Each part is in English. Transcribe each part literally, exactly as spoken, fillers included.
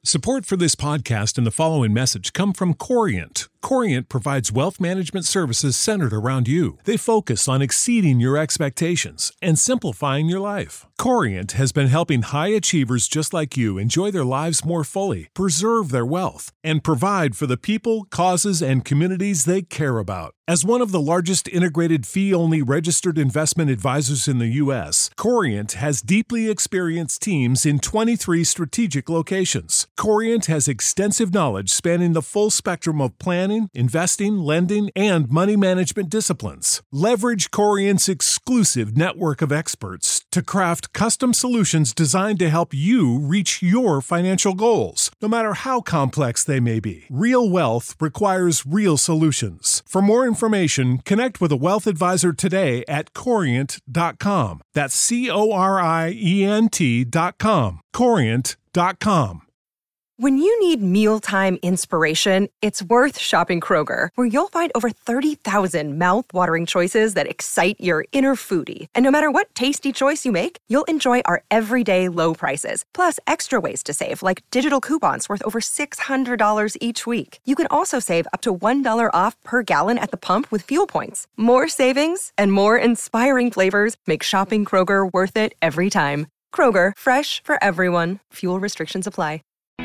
Support for this podcast and the following message come from Corient. Corient provides wealth management services centered around you. They focus on exceeding your expectations and simplifying your life. Corient has been helping high achievers just like you enjoy their lives more fully, preserve their wealth, and provide for the people, causes, and communities they care about. As one of the largest integrated fee-only registered investment advisors in the U S, Corient has deeply experienced teams in twenty-three strategic locations. Corient has extensive knowledge spanning the full spectrum of planning, investing, lending, and money management disciplines. Leverage Corient's exclusive network of experts to craft custom solutions designed to help you reach your financial goals, no matter how complex they may be. Real wealth requires real solutions. For more information, connect with a wealth advisor today at corient dot com. That's C O R I E N T dot com. corient dot com. When you need mealtime inspiration, it's worth shopping Kroger, where you'll find over thirty thousand mouth-watering choices that excite your inner foodie. And no matter what tasty choice you make, you'll enjoy our everyday low prices, plus extra ways to save, like digital coupons worth over six hundred dollars each week. You can also save up to one dollar off per gallon at the pump with fuel points. More savings and more inspiring flavors make shopping Kroger worth it every time. Kroger, fresh for everyone. Fuel restrictions apply.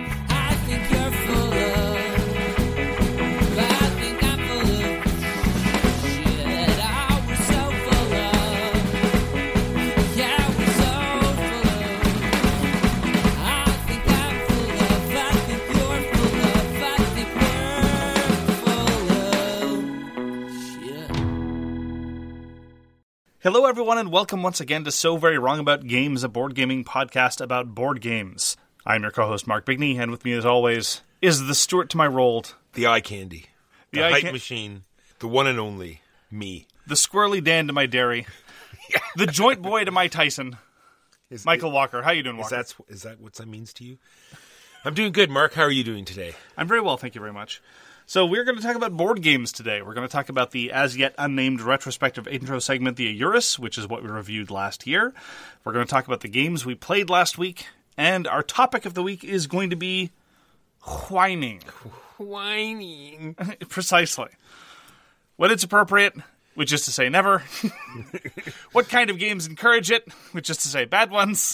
Hello, everyone, and welcome once again to So Very Wrong About Games, a board gaming podcast about board games. I'm your co-host, Mark Bigney, and with me, as always, is the Stuart to my Rolled. The eye candy. The, the eye hype can- machine. The one and only me. The squirrely Dan to my Dairy. The joint boy to my Tyson. Is, Michael Walker. How you doing, Walker? Is that, is that what that means to you? I'm doing good, Mark. How are you doing today? I'm very well, thank you very much. So we're going to talk about board games today. We're going to talk about the as-yet unnamed retrospective intro segment, the Eurus, which is what we reviewed last year. We're going to talk about the games we played last week, and our topic of the week is going to be whining. Whining. Precisely. When it's appropriate, which is to say never. What kind of games encourage it, which is to say bad ones.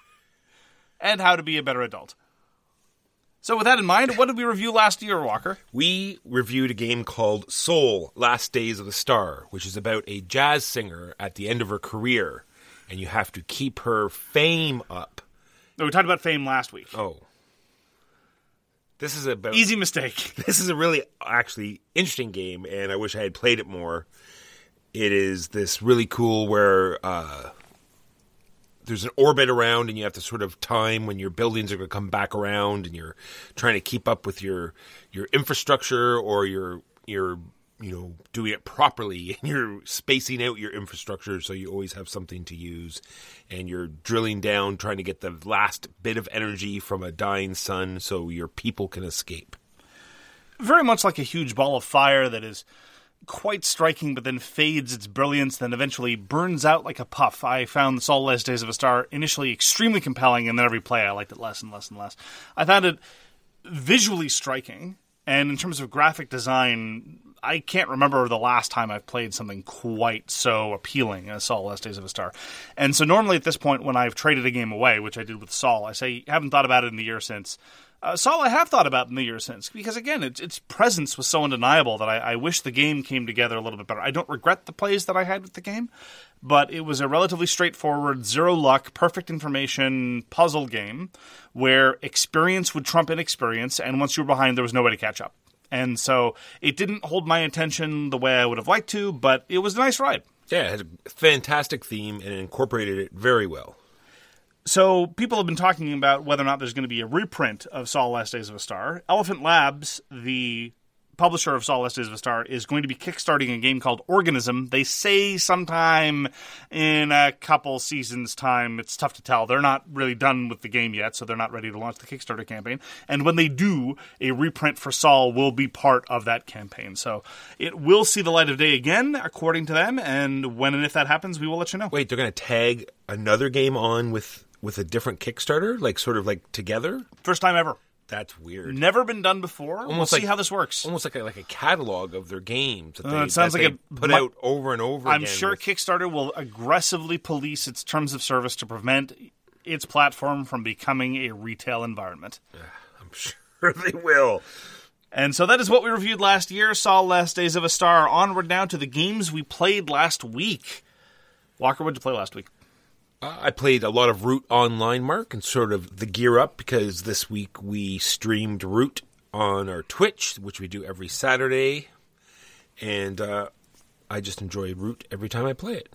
And how to be a better adult. So with that in mind, what did we review last year, Walker? We reviewed a game called Soul, Last Days of a Star, which is about a jazz singer at the end of her career, and you have to keep her fame up. No, we talked about fame last week. Oh. This is about... Easy mistake. This is a really, actually, interesting game, and I wish I had played it more. It is this really cool where... Uh, there's an orbit around, and you have to sort of time when your buildings are going to come back around, and you're trying to keep up with your your infrastructure, or you're you're you know doing it properly, and you're spacing out your infrastructure so you always have something to use, and you're drilling down, trying to get the last bit of energy from a dying sun so your people can escape. Very much like a huge ball of fire that is quite striking, but then fades its brilliance, then eventually burns out like a puff. I found Soul Last Days of a Star initially extremely compelling, and then every play I liked it less and less and less. I found it visually striking, and in terms of graphic design, I can't remember the last time I've played something quite so appealing as Soul Last Days of a Star. And so normally at this point, when I've traded a game away, which I did with Saul, I say, haven't thought about it in the year since. Uh, Saul, I have thought about in the year since, because again, its, its presence was so undeniable that I, I wish the game came together a little bit better. I don't regret the plays that I had with the game, but it was a relatively straightforward, zero luck, perfect information puzzle game where experience would trump inexperience, and once you were behind, there was no way to catch up. And so it didn't hold my attention the way I would have liked to, but it was a nice ride. Yeah, it had a fantastic theme and incorporated it very well. So people have been talking about whether or not there's going to be a reprint of Soul Last Days of a Star. Elephant Labs, the publisher of Soul Last Days of a Star, is going to be kickstarting a game called Organism. They say sometime in a couple seasons' time. It's tough to tell. They're not really done with the game yet, so they're not ready to launch the Kickstarter campaign. And when they do, a reprint for Saul will be part of that campaign. So it will see the light of day again, according to them, and when and if that happens, we will let you know. Wait, they're going to tag another game on with... with a different Kickstarter? Like, sort of like together? First time ever. That's weird. Never been done before. Almost we'll see like, how this works. Almost like a, like a catalog of their games that they, uh, it sounds that like they a, put my, out over and over I'm again. sure with, Kickstarter will aggressively police its terms of service to prevent its platform from becoming a retail environment. I'm sure they will. And so that is what we reviewed last year, saw Last Days of a Star. Onward now to the games we played last week. Walker, what did you play last week? Uh, I played a lot of Root Online, Mark, and sort of the gear up, because this week we streamed Root on our Twitch, which we do every Saturday, and uh, I just enjoy Root every time I play it.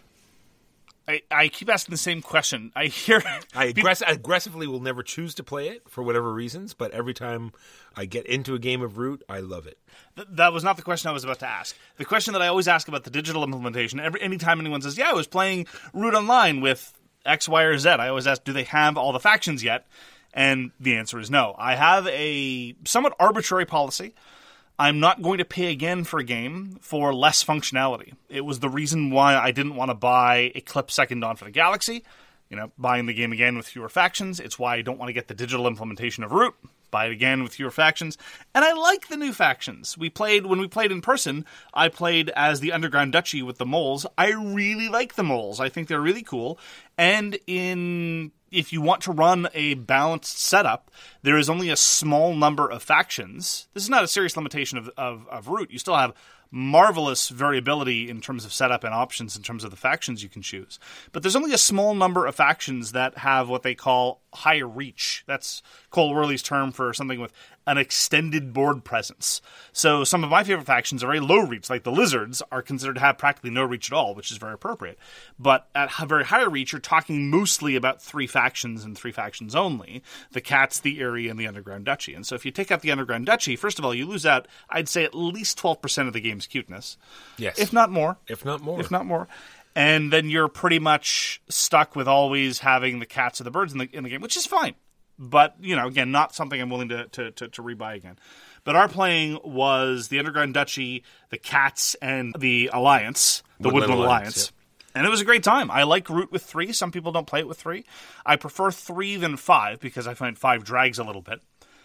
I, I keep asking the same question. I hear... I aggress- aggressively will never choose to play it for whatever reasons, but every time I get into a game of Root, I love it. Th- that was not the question I was about to ask. The question that I always ask about the digital implementation, every anytime anyone says, yeah, I was playing Root Online with X, Y, or Z, I always ask, do they have all the factions yet? And the answer is no. I have a somewhat arbitrary policy. I'm not going to pay again for a game for less functionality. It was the reason why I didn't want to buy Eclipse Second Dawn for the Galaxy. You know, buying the game again with fewer factions. It's why I don't want to get the digital implementation of Root. Buy it again with fewer factions. And I like the new factions. We played, when we played in person, I played as the Underground Duchy with the moles. I really like the moles. I think they're really cool. And in... if you want to run a balanced setup, there is only a small number of factions. This is not a serious limitation of, of, of Root. You still have marvelous variability in terms of setup and options in terms of the factions you can choose. But there's only a small number of factions that have what they call high reach. That's Cole Worley's term for something with an extended board presence. So some of my favorite factions are very low reach, like the Lizards are considered to have practically no reach at all, which is very appropriate. But at very high reach, you're talking mostly about three factions and three factions only: the Cats, the Eyrie, and the Underground Duchy. And so if you take out the Underground Duchy, first of all, you lose out, I'd say, at least twelve percent of the game's cuteness. Yes. If not more. If not more. If not more. And then you're pretty much stuck with always having the cats or the birds in the in the game, which is fine. But, you know, again, not something I'm willing to, to, to, to rebuy again. But our playing was the Underground Duchy, the Cats, and the Alliance, the Woodland, Woodland Alliance. Alliance. Yep. And it was a great time. I like Root with three. Some people don't play it with three. I prefer three than five because I find five drags a little bit.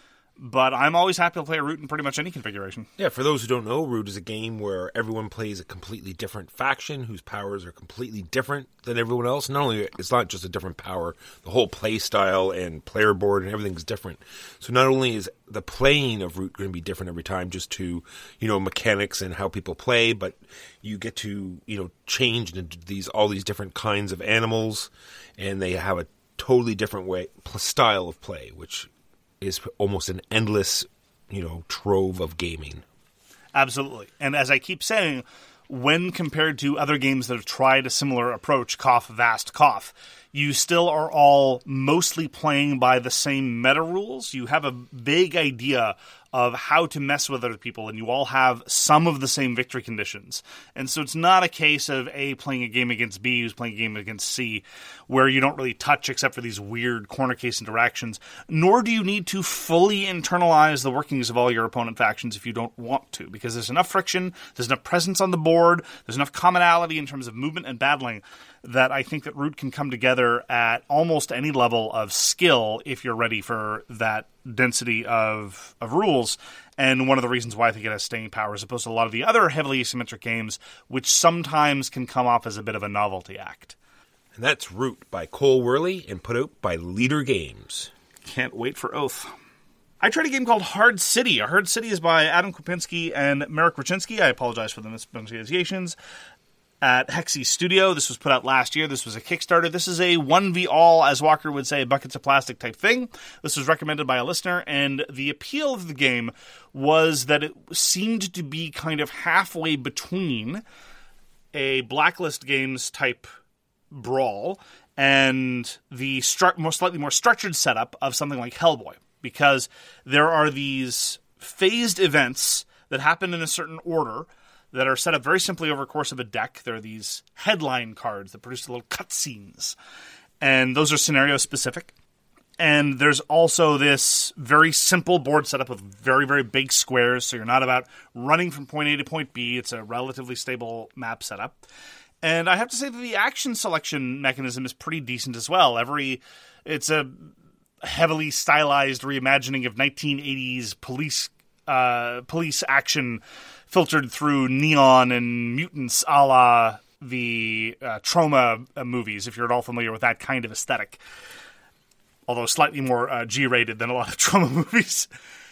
But I'm always happy to play a Root in pretty much any configuration. Yeah, for those who don't know, Root is a game where everyone plays a completely different faction whose powers are completely different than everyone else. Not only, it's not just a different power, the whole play style and player board and everything's different. So not only is the playing of Root going to be different every time just to, you know, mechanics and how people play, but you get to, you know, change into these all these different kinds of animals, and they have a totally different way style of play, which is almost an endless, you know, trove of gaming. Absolutely. And as I keep saying, when compared to other games that have tried a similar approach, cough, vast, cough, you still are all mostly playing by the same meta rules. You have a vague idea of how to mess with other people, and you all have some of the same victory conditions. And so it's not a case of A playing a game against B who's playing a game against C, where you don't really touch except for these weird corner case interactions, nor do you need to fully internalize the workings of all your opponent factions if you don't want to, because there's enough friction, there's enough presence on the board, there's enough commonality in terms of movement and battling that I think that Root can come together at almost any level of skill if you're ready for that density of of rules. And one of the reasons why I think it has staying power as opposed to a lot of the other heavily asymmetric games, which sometimes can come off as a bit of a novelty act. And that's Root by Cole Worley and put out by Leader Games. Can't wait for Oath. I tried a game called Hard City. Hard City is by Adam Kopinski and Marek Raczynski. I apologize for the mispronunciations. At Hexy Studio. This was put out last year. This was a Kickstarter. This is a one v all, as Walker would say, buckets of plastic type thing. This was recommended by a listener, and the appeal of the game was that it seemed to be kind of halfway between a Blacklist Games type brawl and the stru- more slightly more structured setup of something like Hellboy, because there are these phased events that happen in a certain order that are set up very simply over the course of a deck. There are these headline cards that produce little cutscenes, and those are scenario specific. And there's also this very simple board setup with very, very big squares, so you're not about running from point A to point B. It's a relatively stable map setup. And I have to say that the action selection mechanism is pretty decent as well. Every, it's a heavily stylized reimagining of nineteen eighties police uh, police action filtered through neon and mutants a la the uh, Troma uh, movies, if you're at all familiar with that kind of aesthetic. Although slightly more uh, G-rated than a lot of Troma movies.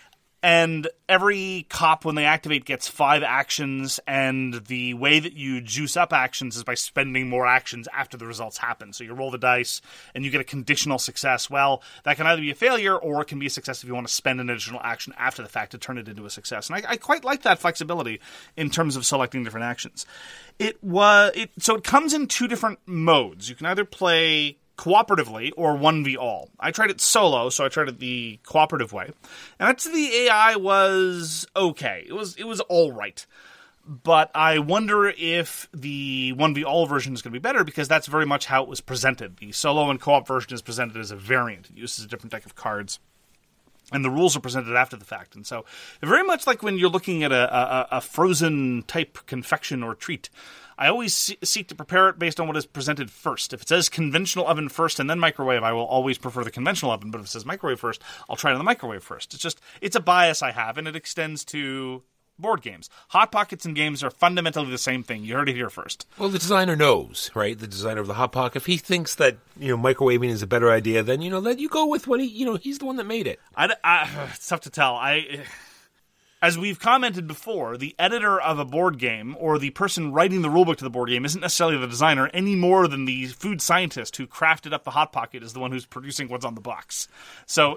And every cop, when they activate, gets five actions, and the way that you juice up actions is by spending more actions after the results happen. So you roll the dice, and you get a conditional success. Well, that can either be a failure, or it can be a success if you want to spend an additional action after the fact to turn it into a success. And I, I quite like that flexibility in terms of selecting different actions. It was it so it comes in two different modes. You can either play cooperatively or one v all. I tried it solo, so I tried it the cooperative way. And I'd say the A I was okay. It was it was all right. But I wonder if the one v all version is going to be better, because that's very much how it was presented. The solo and co-op version is presented as a variant. It uses a different deck of cards. And the rules are presented after the fact. And so very much like when you're looking at a, a, a frozen type confection or treat, I always seek to prepare it based on what is presented first. If it says conventional oven first and then microwave, I will always prefer the conventional oven. But if it says microwave first, I'll try it in the microwave first. It's just, it's a bias I have, and it extends to board games. Hot Pockets and games are fundamentally the same thing. You heard it here first. Well, the designer knows, right? The designer of the Hot Pocket. If he thinks that, you know, microwaving is a better idea, then, you know, let you go with what he, you know, he's the one that made it. I, I, it's tough to tell. I... As we've commented before, the editor of a board game or the person writing the rulebook to the board game isn't necessarily the designer any more than the food scientist who crafted up the Hot Pocket is the one who's producing what's on the box. So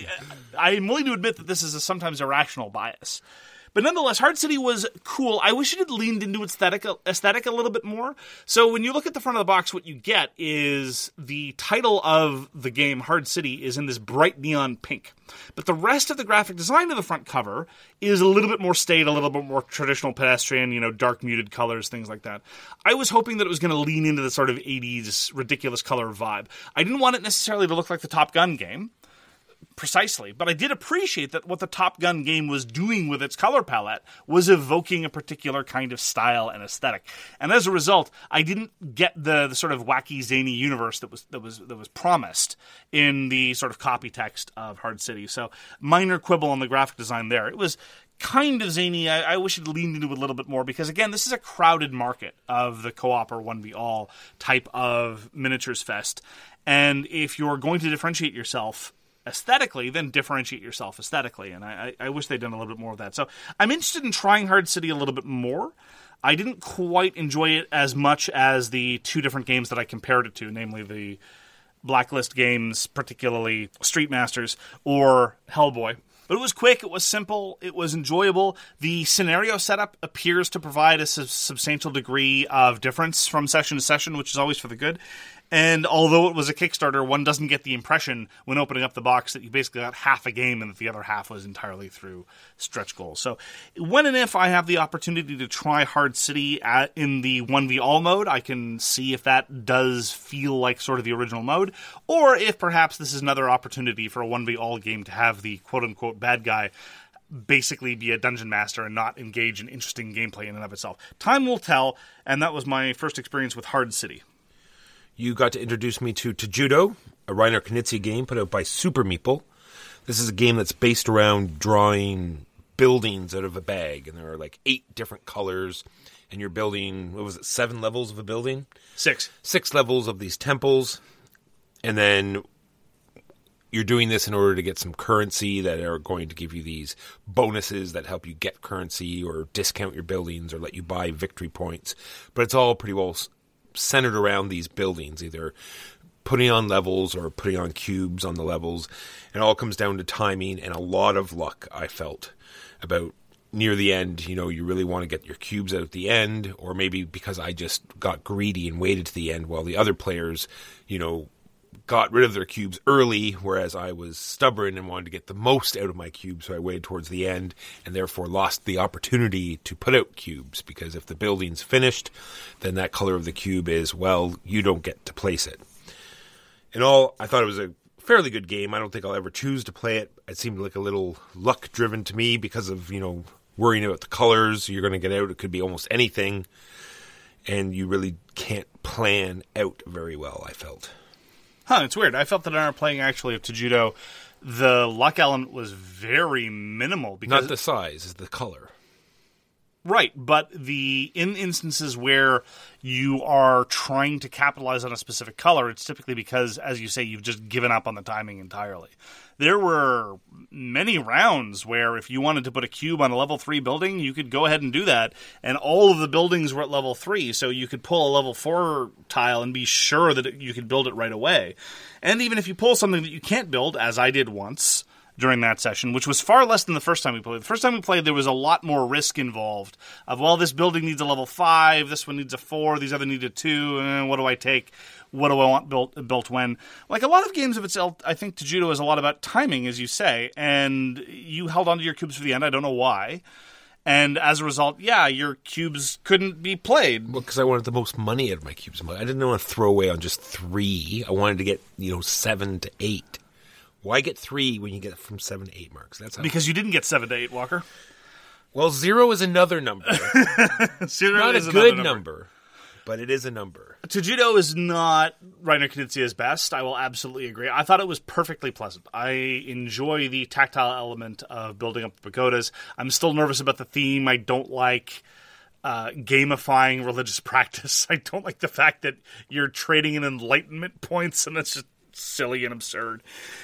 I'm willing to admit that this is a sometimes irrational bias. But nonetheless, Hard City was cool. I wish it had leaned into its aesthetic, aesthetic a little bit more. So when you look at the front of the box, what you get is the title of the game, Hard City, is in this bright neon pink. But the rest of the graphic design of the front cover is a little bit more staid, a little bit more traditional pedestrian, you know, dark muted colors, things like that. I was hoping that it was going to lean into the sort of eighties ridiculous color vibe. I didn't want it necessarily to look like the Top Gun game. Precisely, but I did appreciate that what the Top Gun game was doing with its color palette was evoking a particular kind of style and aesthetic. And as a result, I didn't get the, the sort of wacky, zany universe that was that was that was promised in the sort of copy text of Hard City. So minor quibble on the graphic design there. It was kind of zany. I, I wish it leaned into it a little bit more, because again, this is a crowded market of the co-op or one v all type of miniatures fest. And if you're going to differentiate yourself aesthetically, then differentiate yourself aesthetically. And I, I wish they'd done a little bit more of that. So I'm interested in trying Hard City a little bit more. I didn't quite enjoy it as much as the two different games that I compared it to, namely the Blacklist games, particularly Street Masters or Hellboy. But it was quick, it was simple, it was enjoyable. The scenario setup appears to provide a sub- substantial degree of difference from session to session, which is always for the good. And although it was a Kickstarter, one doesn't get the impression when opening up the box that you basically got half a game and that the other half was entirely through stretch goals. So when and if I have the opportunity to try Hard City at, in the one v all mode, I can see if that does feel like sort of the original mode, or if perhaps this is another opportunity for a one v all game to have the quote-unquote bad guy basically be a dungeon master and not engage in interesting gameplay in and of itself. Time will tell, and that was my first experience with Hard City. You got to introduce me to Tejudo, a Reiner Knizia game put out by Super Meeple. This is a game that's based around drawing buildings out of a bag, and there are like eight different colors, and you're building, what was it, seven levels of a building? Six. Six levels of these temples, and then you're doing this in order to get some currency that are going to give you these bonuses that help you get currency or discount your buildings or let you buy victory points. But it's all pretty well centered around these buildings, either putting on levels or putting on cubes on the levels. It all comes down to timing and a lot of luck, I felt, about near the end. You know, you really want to get your cubes out at the end, or maybe because I just got greedy and waited to the end while the other players, you know, got rid of their cubes early, whereas I was stubborn and wanted to get the most out of my cubes, so I waited towards the end and therefore lost the opportunity to put out cubes, because if the building's finished, then that color of the cube is, well, you don't get to place it. In all, I thought it was a fairly good game. I don't think I'll ever choose to play it. It seemed like a little luck-driven to me because of, you know, worrying about the colors you're going to get out. It could be almost anything, and you really can't plan out very well, I felt. Huh, it's weird. I felt that in our playing, actually, of Tejudo, the luck element was very minimal. Because Not the size, it's the color. Right, but the in instances where you are trying to capitalize on a specific color, it's typically because, as you say, you've just given up on the timing entirely. There were many rounds where if you wanted to put a cube on a level three building, you could go ahead and do that, and all of the buildings were at level three, so you could pull a level four tile and be sure that it, you could build it right away. And even if you pull something that you can't build, as I did once during that session, which was far less than the first time we played. The first time we played, there was a lot more risk involved of, well, this building needs a level five, this one needs a four, these other need a two, and what do I take? What do I want built built when? Like a lot of games of itself, I think Tejudo is a lot about timing, as you say, and you held onto your cubes for the end. I don't know why. And as a result, yeah, your cubes couldn't be played. Well, because I wanted the most money out of my cubes. I didn't want to throw away on just three. I wanted to get, you know, seven to eight. Why get three when you get from seven to eight marks? That's how because you didn't get seven to eight, Walker. Well, zero is another number. Zero not is a good number. number, but it is a number. Tejudo is not Reiner Knizia's best. I will absolutely agree. I thought it was perfectly pleasant. I enjoy the tactile element of building up pagodas. I'm still nervous about the theme. I don't like uh, gamifying religious practice. I don't like the fact that you're trading in enlightenment points, and that's just silly and absurd.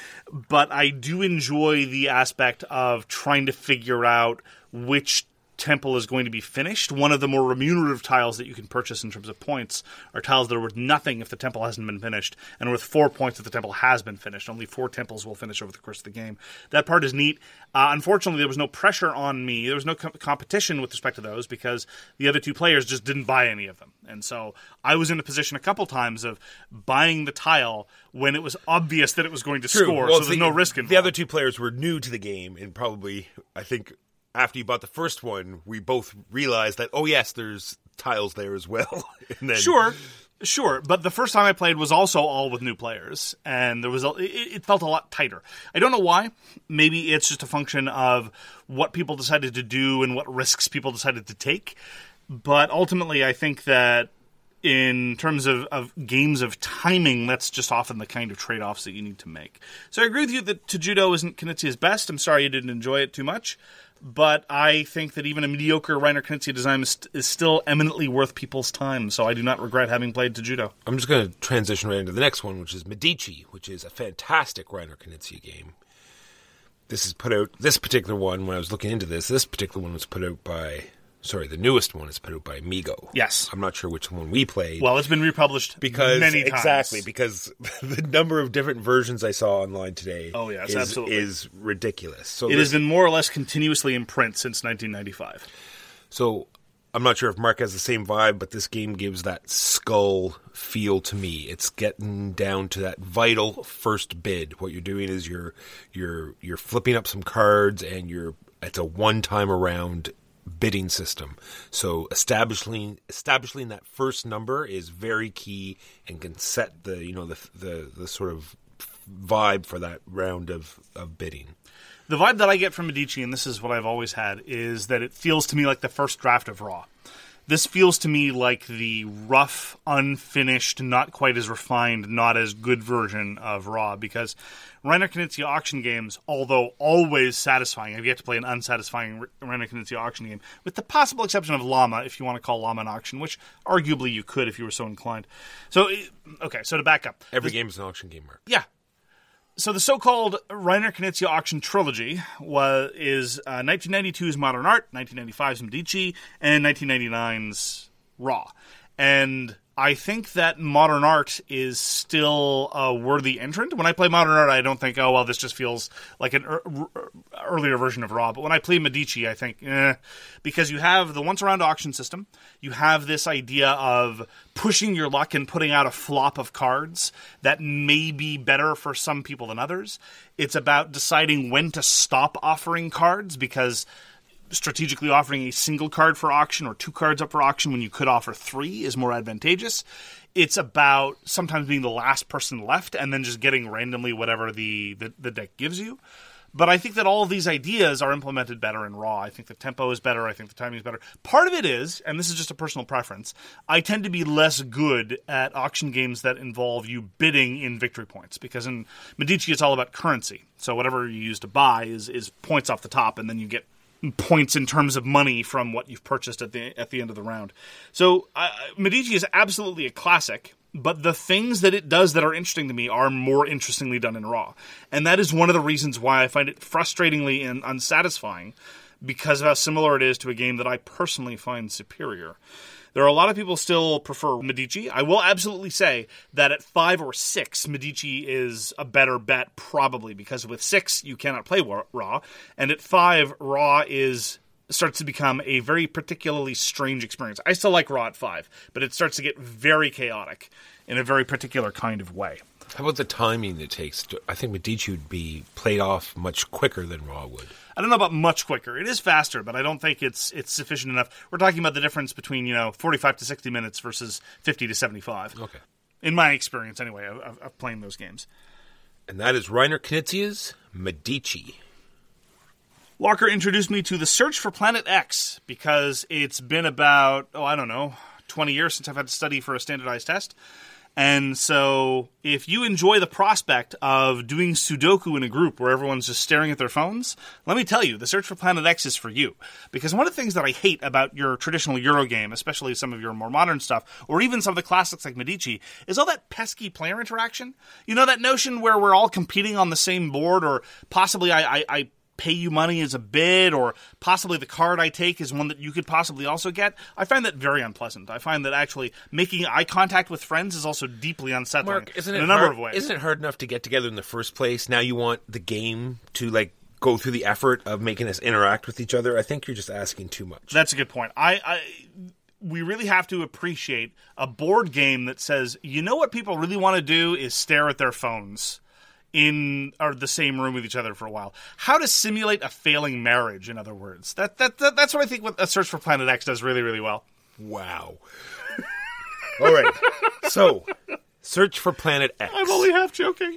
But I do enjoy the aspect of trying to figure out which temple is going to be finished. One of the more remunerative tiles that you can purchase in terms of points are tiles that are worth nothing if the temple hasn't been finished, and worth four points if the temple has been finished. Only four temples will finish over the course of the game. That part is neat. Uh, unfortunately, there was no pressure on me. There was no co- competition with respect to those because the other two players just didn't buy any of them. And so I was in a position a couple times of buying the tile when it was obvious that it was going to True. score, Well, so there's the, no risk involved. The other two players were new to the game, and probably, I think, after you bought the first one, we both realized that, oh, yes, there's tiles there as well. and then, Sure, sure. But the first time I played was also all with new players, and there was a, it, it felt a lot tighter. I don't know why. Maybe it's just a function of what people decided to do and what risks people decided to take. But ultimately, I think that in terms of, of games of timing, that's just often the kind of trade-offs that you need to make. So I agree with you that Tejudo isn't Knizia's best. I'm sorry you didn't enjoy it too much. But I think that even a mediocre Reiner Knizia design is, is still eminently worth people's time, so I do not regret having played Tejudo. I'm just going to transition right into the next one, which is Medici, which is a fantastic Reiner Knizia game. This is put out, this particular one, when I was looking into this, this particular one was put out by, sorry, the newest one is put out by Amigo. Yes. I'm not sure which one we played. Well, it's been republished because, many times. Exactly, because the number of different versions I saw online today oh, yes, is, absolutely. is ridiculous. So it has been more or less continuously in print since nineteen ninety-five. So I'm not sure if Mark has the same vibe, but this game gives that skull feel to me. It's getting down to that vital first bid. What you're doing is you're you're you're flipping up some cards, and you're it's a one time around bidding system. So establishing establishing that first number is very key and can set the you know the the, the sort of vibe for that round of, of bidding. The vibe that I get from Medici, and this is what I've always had, is that it feels to me like the first draft of Raw. This feels to me like the rough, unfinished, not quite as refined, not as good version of Raw, because Reiner Knizia auction games, although always satisfying, I've yet to play an unsatisfying Reiner Knizia auction game, with the possible exception of Llama, if you want to call Llama an auction, which arguably you could if you were so inclined. So, okay, so to back up. Every this, game is an auction game, Mark. Yeah. So the so-called Reiner Knizia auction trilogy was is uh, nineteen ninety-two's Modern Art, nineteen ninety-five's Medici, and nineteen ninety-nine's Raw. And I think that Modern Art is still a worthy entrant. When I play Modern Art, I don't think, oh, well, this just feels like an er- er- earlier version of Raw. But when I play Medici, I think, eh, because you have the once-around auction system, you have this idea of pushing your luck and putting out a flop of cards that may be better for some people than others. It's about deciding when to stop offering cards, because strategically offering a single card for auction or two cards up for auction when you could offer three is more advantageous. It's about sometimes being the last person left and then just getting randomly whatever the, the, the deck gives you. But I think that all of these ideas are implemented better in Raw. I think the tempo is better. I think the timing is better. Part of it is, and this is just a personal preference, I tend to be less good at auction games that involve you bidding in victory points. Because in Medici, it's all about currency. So whatever you use to buy is, is points off the top, and then you get points in terms of money from what you've purchased at the at the end of the round. So uh, Medici is absolutely a classic. But the things that it does that are interesting to me are more interestingly done in Raw. And that is one of the reasons why I find it frustratingly and unsatisfying, because of how similar it is to a game that I personally find superior. There are a lot of people still prefer Medici. I will absolutely say that at five or six, Medici is a better bet, probably, because with six, you cannot play Raw. And at five, Raw is... starts to become a very particularly strange experience. I still like Raw at five, but it starts to get very chaotic in a very particular kind of way. How about the timing it takes? To, I think Medici would be played off much quicker than Raw would. I don't know about much quicker. It is faster, but I don't think it's it's sufficient enough. We're talking about the difference between, you know, forty-five to sixty minutes versus fifty to seventy-five. Okay. In my experience, anyway, of, of playing those games. And that is Reiner Knizia's Medici. Walker introduced me to The Search for Planet X because it's been about, oh, I don't know, twenty years since I've had to study for a standardized test. And so if you enjoy the prospect of doing Sudoku in a group where everyone's just staring at their phones, let me tell you, The Search for Planet X is for you. Because one of the things that I hate about your traditional Euro game, especially some of your more modern stuff, or even some of the classics like Medici, is all that pesky player interaction. You know, that notion where we're all competing on the same board, or possibly I... I, I pay you money as a bid, or possibly the card I take is one that you could possibly also get. I find that very unpleasant. I find that actually making eye contact with friends is also deeply unsettling. Mark, isn't it in a number hard, of ways. Isn't it hard enough to get together in the first place? Now you want the game to like go through the effort of making us interact with each other? I think you're just asking too much. That's a good point. I... I we really have to appreciate a board game that says, you know what people really want to do is stare at their phones in or the same room with each other for a while. How to simulate a failing marriage, in other words. That, that, that That's what I think what A Search for Planet X does really, really well. Wow. All right. So, Search for Planet X. I'm only half joking.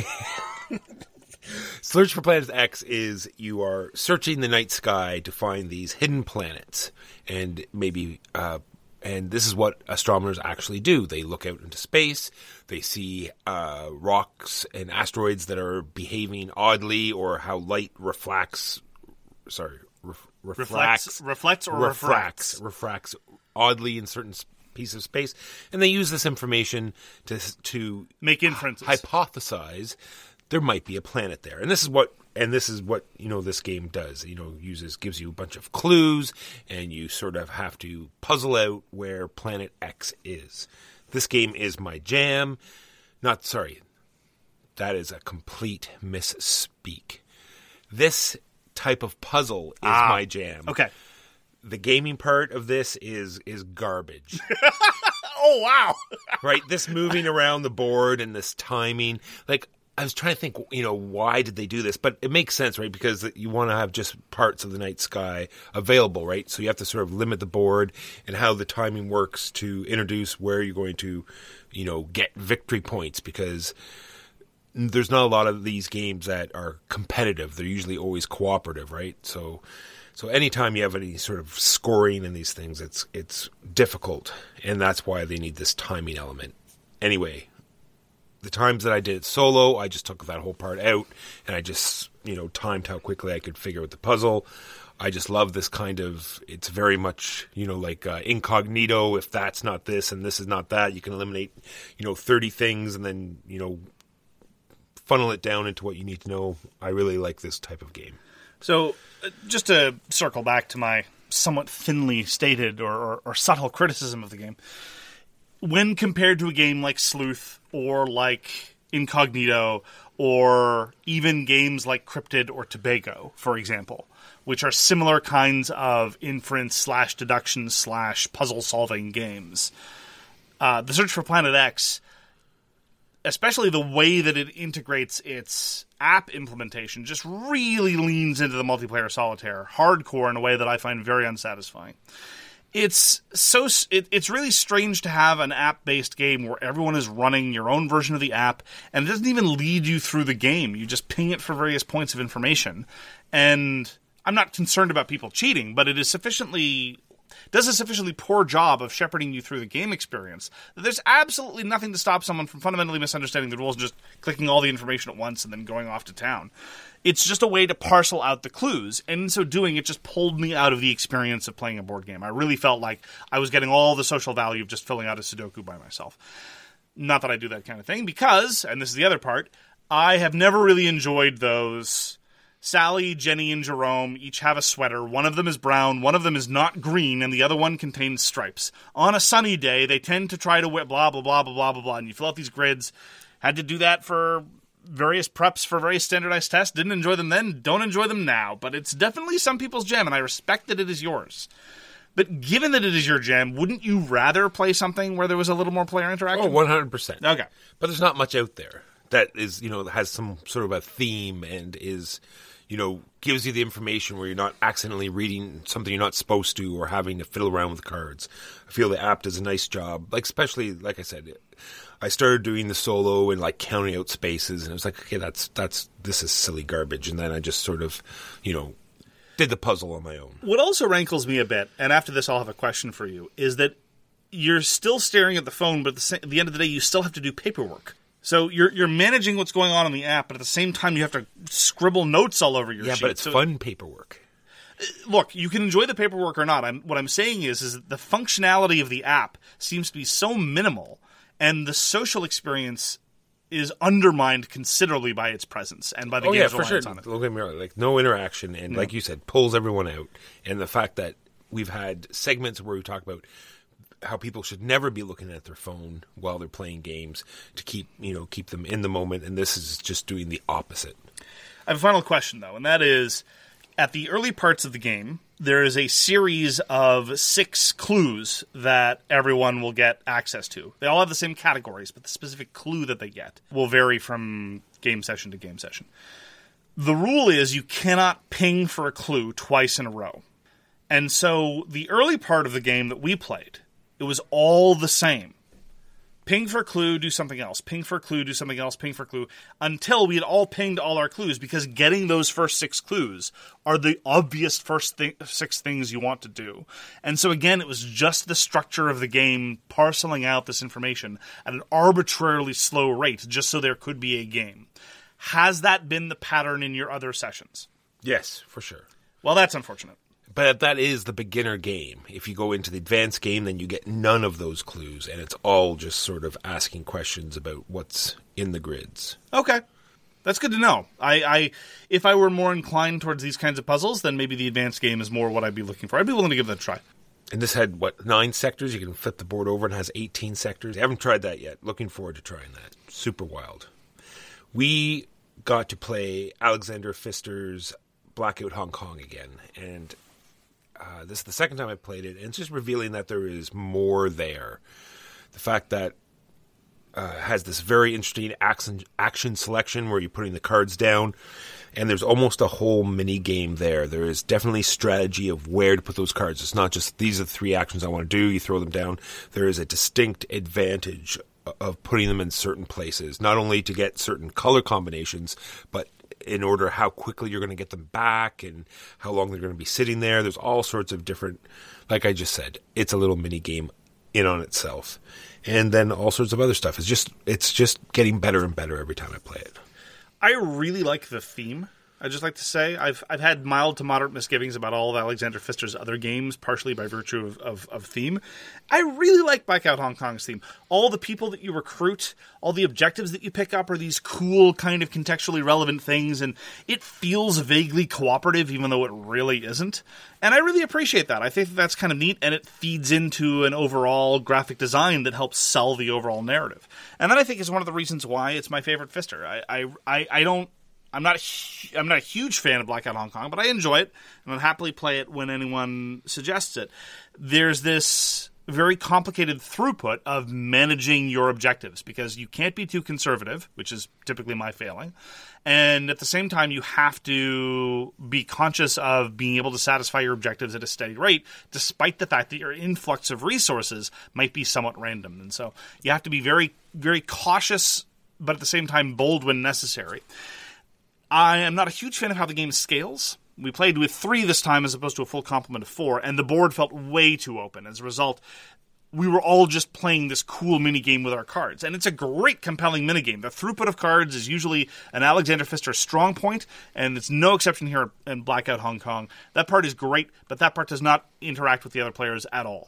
Search for Planet X is you are searching the night sky to find these hidden planets. And maybe... Uh, And this is what astronomers actually do. They look out into space, they see uh, rocks and asteroids that are behaving oddly, or how light reflects, sorry, ref, reflects, reflects, reflects or refracts, refracts. refracts oddly in certain pieces of space. And they use this information to, to make inferences, hypothesize there might be a planet there. And this is what And this is what, you know, this game does. You know, uses gives you a bunch of clues, and you sort of have to puzzle out where Planet X is. This game is my jam. Not, sorry, that is a complete misspeak. This type of puzzle is ah, my jam. Okay. The gaming part of this is is garbage. Oh, wow. Right? This moving around the board and this timing, like... I was trying to think, you know, why did they do this? But it makes sense, right? Because you want to have just parts of the night sky available, right? So you have to sort of limit the board and how the timing works to introduce where you're going to, you know, get victory points, because there's not a lot of these games that are competitive. They're usually always cooperative, right? So so anytime you have any sort of scoring in these things, it's it's difficult, and that's why they need this timing element. Anyway, the times that I did it solo, I just took that whole part out, and I just, you know, timed how quickly I could figure out the puzzle. I just love this kind of, it's very much, you know, like uh, incognito. If that's not this and this is not that, you can eliminate, you know, thirty things and then, you know, funnel it down into what you need to know. I really like this type of game. So, uh, just to circle back to my somewhat thinly stated or, or, or subtle criticism of the game, when compared to a game like Sleuth or like Incognito or even games like Cryptid or Tobago, for example, which are similar kinds of inference slash deduction slash puzzle solving games, uh, The Search for Planet X, especially the way that it integrates its app implementation, just really leans into the multiplayer solitaire hardcore in a way that I find very unsatisfying. It's so it, it's really strange to have an app-based game where everyone is running your own version of the app, and it doesn't even lead you through the game. You just ping it for various points of information. And I'm not concerned about people cheating, but it is sufficiently does a sufficiently poor job of shepherding you through the game experience that there's absolutely nothing to stop someone from fundamentally misunderstanding the rules and just clicking all the information at once and then going off to town. It's just a way to parcel out the clues, and in so doing, it just pulled me out of the experience of playing a board game. I really felt like I was getting all the social value of just filling out a Sudoku by myself. Not that I do that kind of thing, because, and this is the other part, I have never really enjoyed those Sally, Jenny, and Jerome each have a sweater. One of them is brown, one of them is not green, and the other one contains stripes. On a sunny day, they tend to try to wear blah, blah, blah, blah, blah, blah, blah, and you fill out these grids. Had to do that for various preps for various standardized tests. Didn't enjoy them then, don't enjoy them now. But it's definitely some people's jam, and I respect that it is yours. But given that it is your jam, wouldn't you rather play something where there was a little more player interaction? Oh, one hundred percent. Okay. But there's not much out there that is, you know, has some sort of a theme and is, you know, gives you the information where you're not accidentally reading something you're not supposed to or having to fiddle around with cards. I feel the app does a nice job. Like, especially, like I said, I started doing the solo and like counting out spaces, and I was like, okay, that's that's this is silly garbage. And then I just sort of, you know, did the puzzle on my own. What also rankles me a bit, and after this I'll have a question for you, is that you're still staring at the phone, but at the, sa- at the end of the day you still have to do paperwork. So you're you're managing what's going on in the app, but at the same time you have to scribble notes all over your yeah, sheet. Yeah, but it's so, fun paperwork. Look, you can enjoy the paperwork or not. I'm, what I'm saying is, is that the functionality of the app seems to be so minimal, and the social experience is undermined considerably by its presence and by the oh, game's yeah, for sure. on it. Don't get me wrong. Like, no interaction, and yeah. like you said, pulls everyone out. And the fact that we've had segments where we talk about how people should never be looking at their phone while they're playing games to keep, you know, keep them in the moment, and this is just doing the opposite. I have a final question, though, and that is, at the early parts of the game, there is a series of six clues that everyone will get access to. They all have the same categories, but the specific clue that they get will vary from game session to game session. The rule is you cannot ping for a clue twice in a row. And so the early part of the game that we played, it was all the same. Ping for a clue, do something else. Ping for a clue, do something else. Ping for a clue. Until we had all pinged all our clues, because getting those first six clues are the obvious first th- six things you want to do. And so again, it was just the structure of the game parceling out this information at an arbitrarily slow rate, just so there could be a game. Has that been the pattern in your other sessions? Yes, for sure. Well, that's unfortunate. But that is the beginner game. If you go into the advanced game, then you get none of those clues, and it's all just sort of asking questions about what's in the grids. Okay. That's good to know. I, I, if I were more inclined towards these kinds of puzzles, then maybe the advanced game is more what I'd be looking for. I'd be willing to give that a try. And this had, what, nine sectors? You can flip the board over and it has eighteen sectors. I haven't tried that yet. Looking forward to trying that. Super wild. We got to play Alexander Pfister's Blackout Hong Kong again, and Uh, this is the second time I played it, and it's just revealing that there is more there. The fact that uh, it has this very interesting action, action selection where you're putting the cards down, and there's almost a whole mini game there. There is definitely strategy of where to put those cards. It's not just, these are the three actions I want to do, you throw them down. There is a distinct advantage of putting them in certain places, not only to get certain color combinations, but in order how quickly you're going to get them back and how long they're going to be sitting there. There's all sorts of different, like I just said, it's a little mini game in on itself. And then all sorts of other stuff. It's just, it's just getting better and better every time I play it. I really like the theme. I'd just like to say I've I've had mild to moderate misgivings about all of Alexander Pfister's other games, partially by virtue of, of, of theme. I really like Blackout Hong Kong's theme. All the people that you recruit, all the objectives that you pick up are these cool, kind of contextually relevant things, and it feels vaguely cooperative, even though it really isn't. And I really appreciate that. I think that that's kind of neat, and it feeds into an overall graphic design that helps sell the overall narrative. And that, I think, is one of the reasons why it's my favorite Pfister. I I, I, I don't... I'm not I'm not a huge fan of Blackout Hong Kong, but I enjoy it, and I'll happily play it when anyone suggests it. There's this very complicated throughput of managing your objectives, because you can't be too conservative, which is typically my failing. And at the same time, you have to be conscious of being able to satisfy your objectives at a steady rate, despite the fact that your influx of resources might be somewhat random. And so you have to be very, very cautious, but at the same time bold when necessary. I am not a huge fan of how the game scales. We played with three this time as opposed to a full complement of four, and the board felt way too open. As a result, we were all just playing this cool minigame with our cards. And it's a great, compelling minigame. The throughput of cards is usually an Alexander Pfister strong point, and it's no exception here in Blackout Hong Kong. That part is great, but that part does not interact with the other players at all.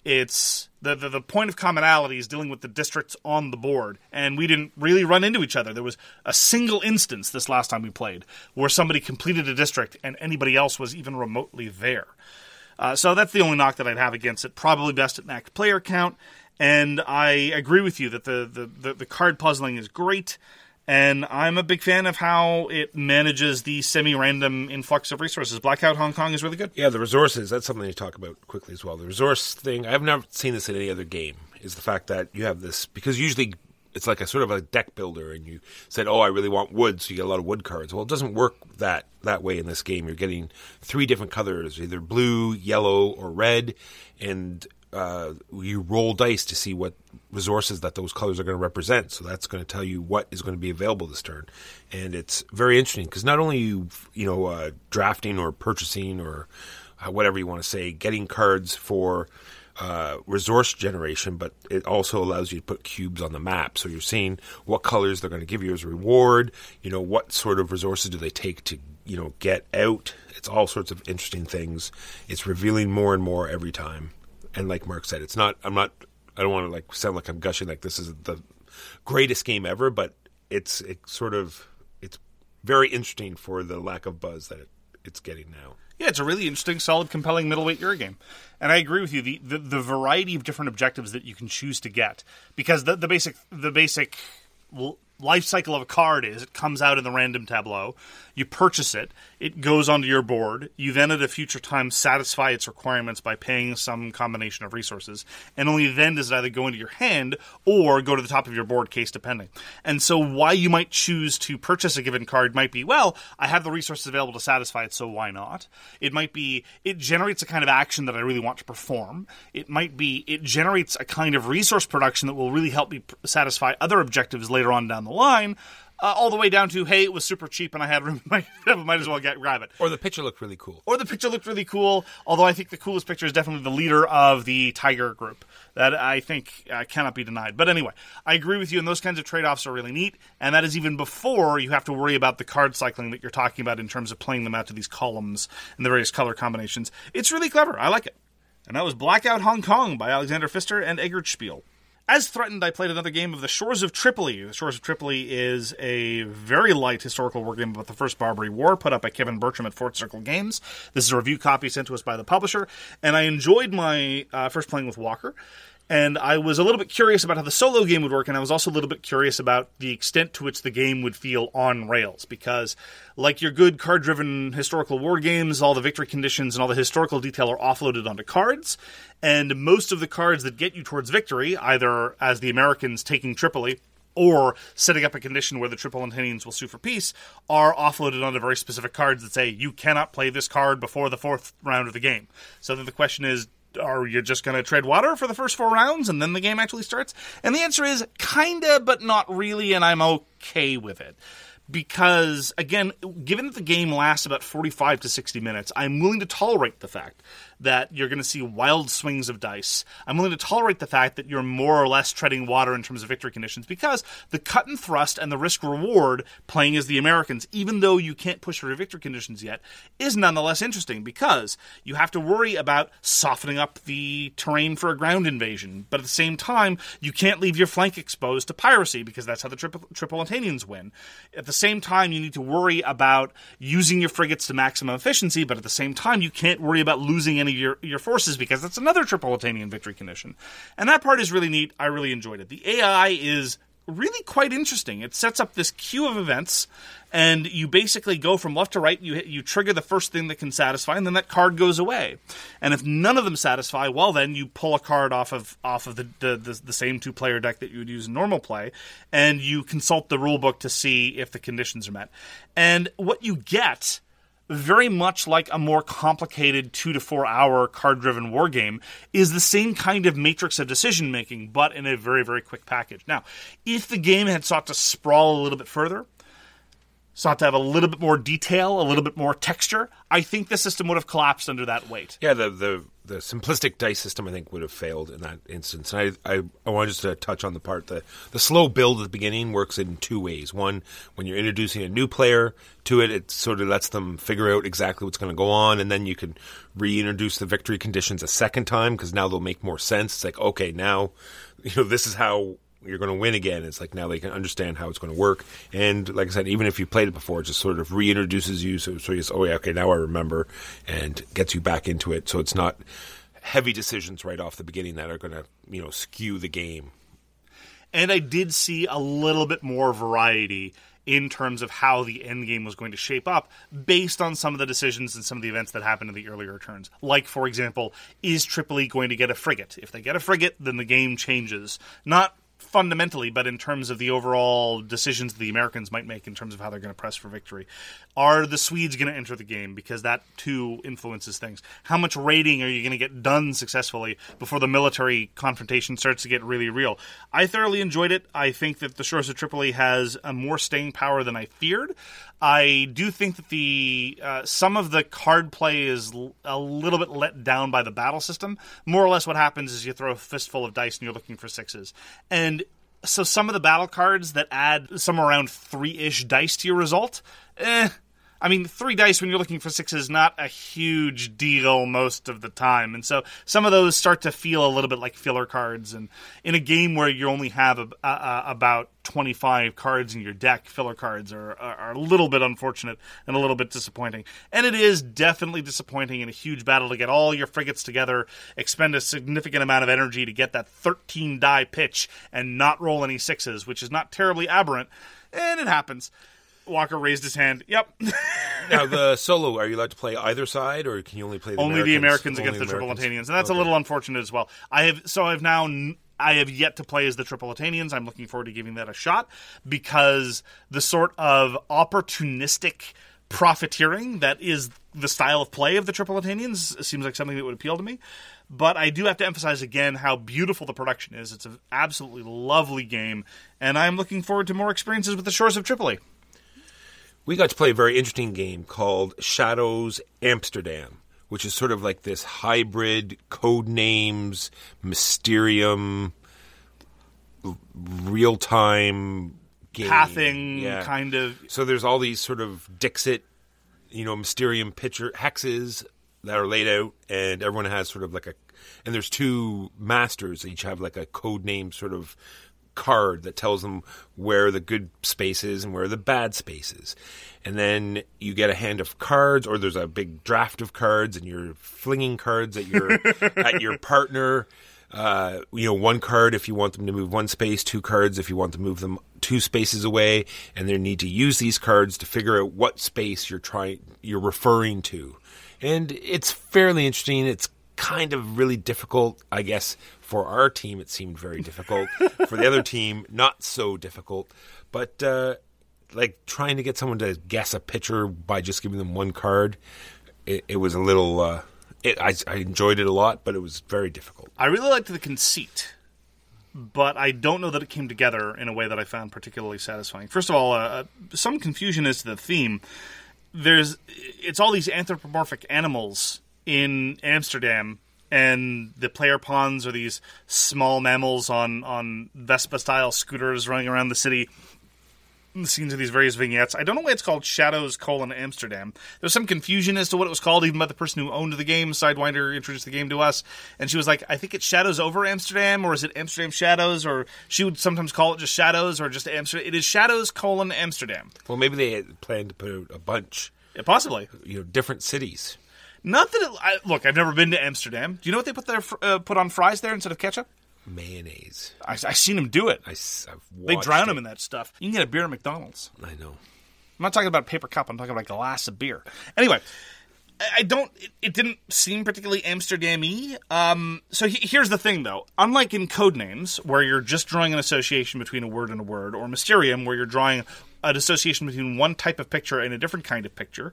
It's the, the the point of commonality is dealing with the districts on the board, and we didn't really run into each other. There was a single instance this last time we played where somebody completed a district and anybody else was even remotely there. Uh, so that's the only knock that I'd have against it. Probably best at max player count, and I agree with you that the, the, the, the card puzzling is great, and I'm a big fan of how it manages the semi-random influx of resources. Blackout Hong Kong is really good. Yeah, the resources, that's something to talk about quickly as well. The resource thing, I've never seen this in any other game, is the fact that you have this, because usually it's like a sort of a deck builder, and you said, oh, I really want wood, so you get a lot of wood cards. Well, it doesn't work that, that way in this game. You're getting three different colors, either blue, yellow, or red, and uh, you roll dice to see what resources that those colors are going to represent. So that's going to tell you what is going to be available this turn. And it's very interesting, because not only you, you know, uh, drafting or purchasing or uh, whatever you want to say, getting cards for Uh, resource generation, but it also allows you to put cubes on the map. So you're seeing what colors they're going to give you as a reward, you know, what sort of resources do they take to, you know, get out. It's all sorts of interesting things. It's revealing more and more every time. And like Mark said, it's not, I'm not, I don't want to like sound like I'm gushing like this is the greatest game ever, but it's, it sort of, it's very interesting for the lack of buzz that it, it's getting now. Yeah, it's a really interesting, solid, compelling middleweight Euro game. And I agree with you, the, the the variety of different objectives that you can choose to get. Because the, the basic the basic life cycle of a card is it comes out in the random tableau, you purchase it, it goes onto your board, you then at a future time satisfy its requirements by paying some combination of resources, and only then does it either go into your hand or go to the top of your board, case depending. And so why you might choose to purchase a given card might be, well, I have the resources available to satisfy it, so why not? It might be, it generates a kind of action that I really want to perform. It might be, it generates a kind of resource production that will really help me satisfy other objectives later on down the line, uh, all the way down to, hey, it was super cheap and I had room, might, might as well get grab it. Or the picture looked really cool. Or the picture looked really cool, although I think the coolest picture is definitely the leader of the Tiger group. That I think uh, cannot be denied. But anyway, I agree with you, and those kinds of trade-offs are really neat, and that is even before you have to worry about the card cycling that you're talking about in terms of playing them out to these columns and the various color combinations. It's really clever. I like it. And that was Blackout Hong Kong by Alexander Pfister and Egert Spiel. As threatened, I played another game of The Shores of Tripoli. The Shores of Tripoli is a very light historical war game about the First Barbary War, put up by Kevin Bertram at Fort Circle Games. This is a review copy sent to us by the publisher, and I enjoyed my uh, first playing with Walker. And I was a little bit curious about how the solo game would work, and I was also a little bit curious about the extent to which the game would feel on rails, because like your good card-driven historical war games, all the victory conditions and all the historical detail are offloaded onto cards, and most of the cards that get you towards victory, either as the Americans taking Tripoli or setting up a condition where the Tripolitanians will sue for peace, are offloaded onto very specific cards that say, you cannot play this card before the fourth round of the game. So then the question is, are you just going to tread water for the first four rounds and then the game actually starts? And the answer is kinda, but not really, and I'm okay with it. Because, again, given that the game lasts about forty-five to sixty minutes, I'm willing to tolerate the fact that you're going to see wild swings of dice. I'm willing to tolerate the fact that you're more or less treading water in terms of victory conditions, because the cut and thrust and the risk-reward playing as the Americans, even though you can't push for victory conditions yet, is nonetheless interesting, because you have to worry about softening up the terrain for a ground invasion, but at the same time, you can't leave your flank exposed to piracy, because that's how the Trip- Tripolitanians win. At the same time, you need to worry about using your frigates to maximum efficiency, but at the same time, you can't worry about losing any of your, your forces, because that's another Tripolitanian victory condition. And that part is really neat. I really enjoyed it. The A I is really quite interesting. It sets up this queue of events, and you basically go from left to right. You hit, you trigger the first thing that can satisfy, and then that card goes away. And if none of them satisfy, well, then you pull a card off of off of the the, the, the same two-player deck that you would use in normal play, and you consult the rule book to see if the conditions are met. And what you get, very much like a more complicated two to four hour card-driven war game, is the same kind of matrix of decision-making, but in a very, very quick package. Now, if the game had sought to sprawl a little bit further, sought to have a little bit more detail, a little bit more texture, I think the system would have collapsed under that weight. Yeah, the the, the simplistic dice system, I think, would have failed in that instance. And I, I, I wanted just to touch on the part that the slow build at the beginning works in two ways. One, when you're introducing a new player to it, it sort of lets them figure out exactly what's going to go on, and then you can reintroduce the victory conditions a second time, because now they'll make more sense. It's like, okay, now, you know, this is how you're going to win again. It's like now they can understand how it's going to work. And like I said, even if you played it before, it just sort of reintroduces you. So, so you say, oh yeah, okay, now I remember, and gets you back into it. So it's not heavy decisions right off the beginning that are going to, you know, skew the game. And I did see a little bit more variety in terms of how the end game was going to shape up based on some of the decisions and some of the events that happened in the earlier turns. Like, for example, is Tripoli going to get a frigate? If they get a frigate, then the game changes. Not fundamentally, but in terms of the overall decisions the Americans might make in terms of how they're going to press for victory. Are the Swedes going to enter the game? Because that, too, influences things. How much raiding are you going to get done successfully before the military confrontation starts to get really real? I thoroughly enjoyed it. I think that the Shores of Tripoli has a more staying power than I feared. I do think that the uh, some of the card play is l- a little bit let down by the battle system. More or less what happens is you throw a fistful of dice and you're looking for sixes. And so some of the battle cards that add somewhere around three-ish dice to your result, eh, I mean, three dice when you're looking for sixes is not a huge deal most of the time. And so some of those start to feel a little bit like filler cards. And in a game where you only have a, a, a, about twenty-five cards in your deck, filler cards are, are, are a little bit unfortunate and a little bit disappointing. And it is definitely disappointing in a huge battle to get all your frigates together, expend a significant amount of energy to get that thirteen die pitch and not roll any sixes, which is not terribly aberrant. And it happens. Walker raised his hand. Yep. Now, the solo, are you allowed to play either side, or can you only play the only Americans? the Americans Only against the, the Americans. Tripolitanians, and that's Okay. a little unfortunate as well. I have so I've now I have yet to play as the Tripolitanians. I'm looking forward to giving that a shot, because the sort of opportunistic profiteering that is the style of play of the Tripolitanians seems like something that would appeal to me. But I do have to emphasize again how beautiful the production is. It's an absolutely lovely game, and I'm looking forward to more experiences with the Shores of Tripoli. We got to play a very interesting game called Shadows Amsterdam, which is sort of like this hybrid Codenames, Mysterium, real-time game. Pathing, Yeah. kind of. So there's all these sort of Dixit, you know, Mysterium picture hexes that are laid out, and everyone has sort of like a... And there's two masters that each have like a codename sort of card that tells them where the good space is and where the bad space is. And then you get a hand of cards, or there's a big draft of cards, and you're flinging cards at your at your partner. Uh, you know, one card if you want them to move one space, two cards if you want to move them two spaces away, and they need to use these cards to figure out what space you're trying you're referring to. And it's fairly interesting. It's kind of really difficult, I guess. For our team, it seemed very difficult. For the other team, not so difficult. But uh, like trying to get someone to guess a picture by just giving them one card, it, it was a little. Uh, it, I, I enjoyed it a lot, but it was very difficult. I really liked the conceit, but I don't know that it came together in a way that I found particularly satisfying. First of all, uh, some confusion as to the theme. There's, it's all these anthropomorphic animals in Amsterdam, and the player pawns are these small mammals on, on Vespa-style scooters running around the city. The scenes of these various vignettes. I don't know why it's called Shadows, colon, Amsterdam. There's some confusion as to what it was called, even by the person who owned the game. Sidewinder introduced the game to us, and she was like, I think it's Shadows over Amsterdam, or is it Amsterdam Shadows, or she would sometimes call it just Shadows, or just Amsterdam. It is Shadows, colon, Amsterdam. Well, maybe they had planned to put out a bunch. Yeah, possibly. You know, different cities. Not that it... I, look, I've never been to Amsterdam. Do you know what they put there, uh, put on fries there instead of ketchup? mayonnaise. I, I seen him do it. I, I've They drown it. him in that stuff. You can get a beer at McDonald's. I know. I'm not talking about a paper cup. I'm talking about a glass of beer. Anyway, I don't. It, it didn't seem particularly Amsterdam-y. Um, so he, here's the thing, though. Unlike in Codenames, where you're just drawing an association between a word and a word, or Mysterium, where you're drawing an association between one type of picture and a different kind of picture,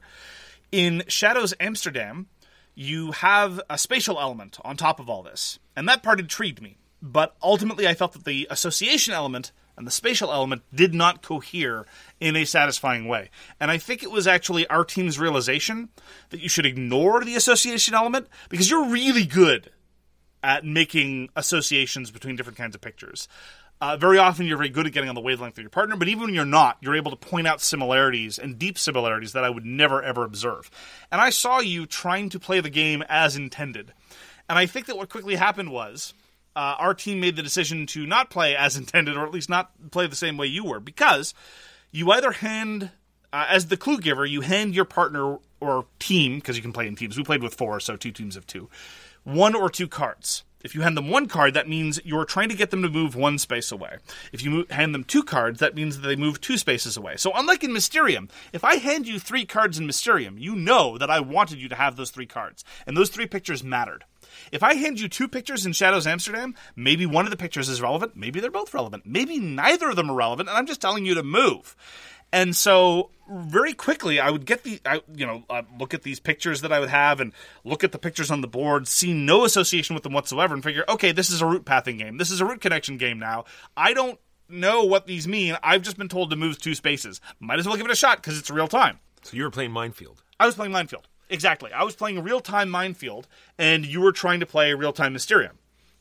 in Shadows Amsterdam, you have a spatial element on top of all this, and that part intrigued me. But ultimately, I felt that the association element and the spatial element did not cohere in a satisfying way. And I think it was actually our team's realization that you should ignore the association element, because you're really good at making associations between different kinds of pictures. Uh, very often you're very good at getting on the wavelength of your partner, but even when you're not, you're able to point out similarities and deep similarities that I would never, ever observe. And I saw you trying to play the game as intended. And I think that what quickly happened was Uh, our team made the decision to not play as intended, or at least not play the same way you were, because you either hand, uh, as the clue giver, you hand your partner or team, because you can play in teams. We played with four, so two teams of two, one or two cards. If you hand them one card, that means you're trying to get them to move one space away. If you move, hand them two cards, that means that they move two spaces away. So unlike in Mysterium, if I hand you three cards in Mysterium, you know that I wanted you to have those three cards, and those three pictures mattered. If I hand you two pictures in Shadows Amsterdam, maybe one of the pictures is relevant, maybe they're both relevant, maybe neither of them are relevant, and I'm just telling you to move. And so very quickly, I would get the, I, you know, uh, look at these pictures that I would have and look at the pictures on the board, see no association with them whatsoever, and figure, okay, this is a root pathing game. This is a root connection game now. I don't know what these mean. I've just been told to move two spaces. Might as well give it a shot because it's real time. So you were playing Minefield. I was playing Minefield. Exactly. I was playing a real-time Minefield, and you were trying to play a real-time Mysterium.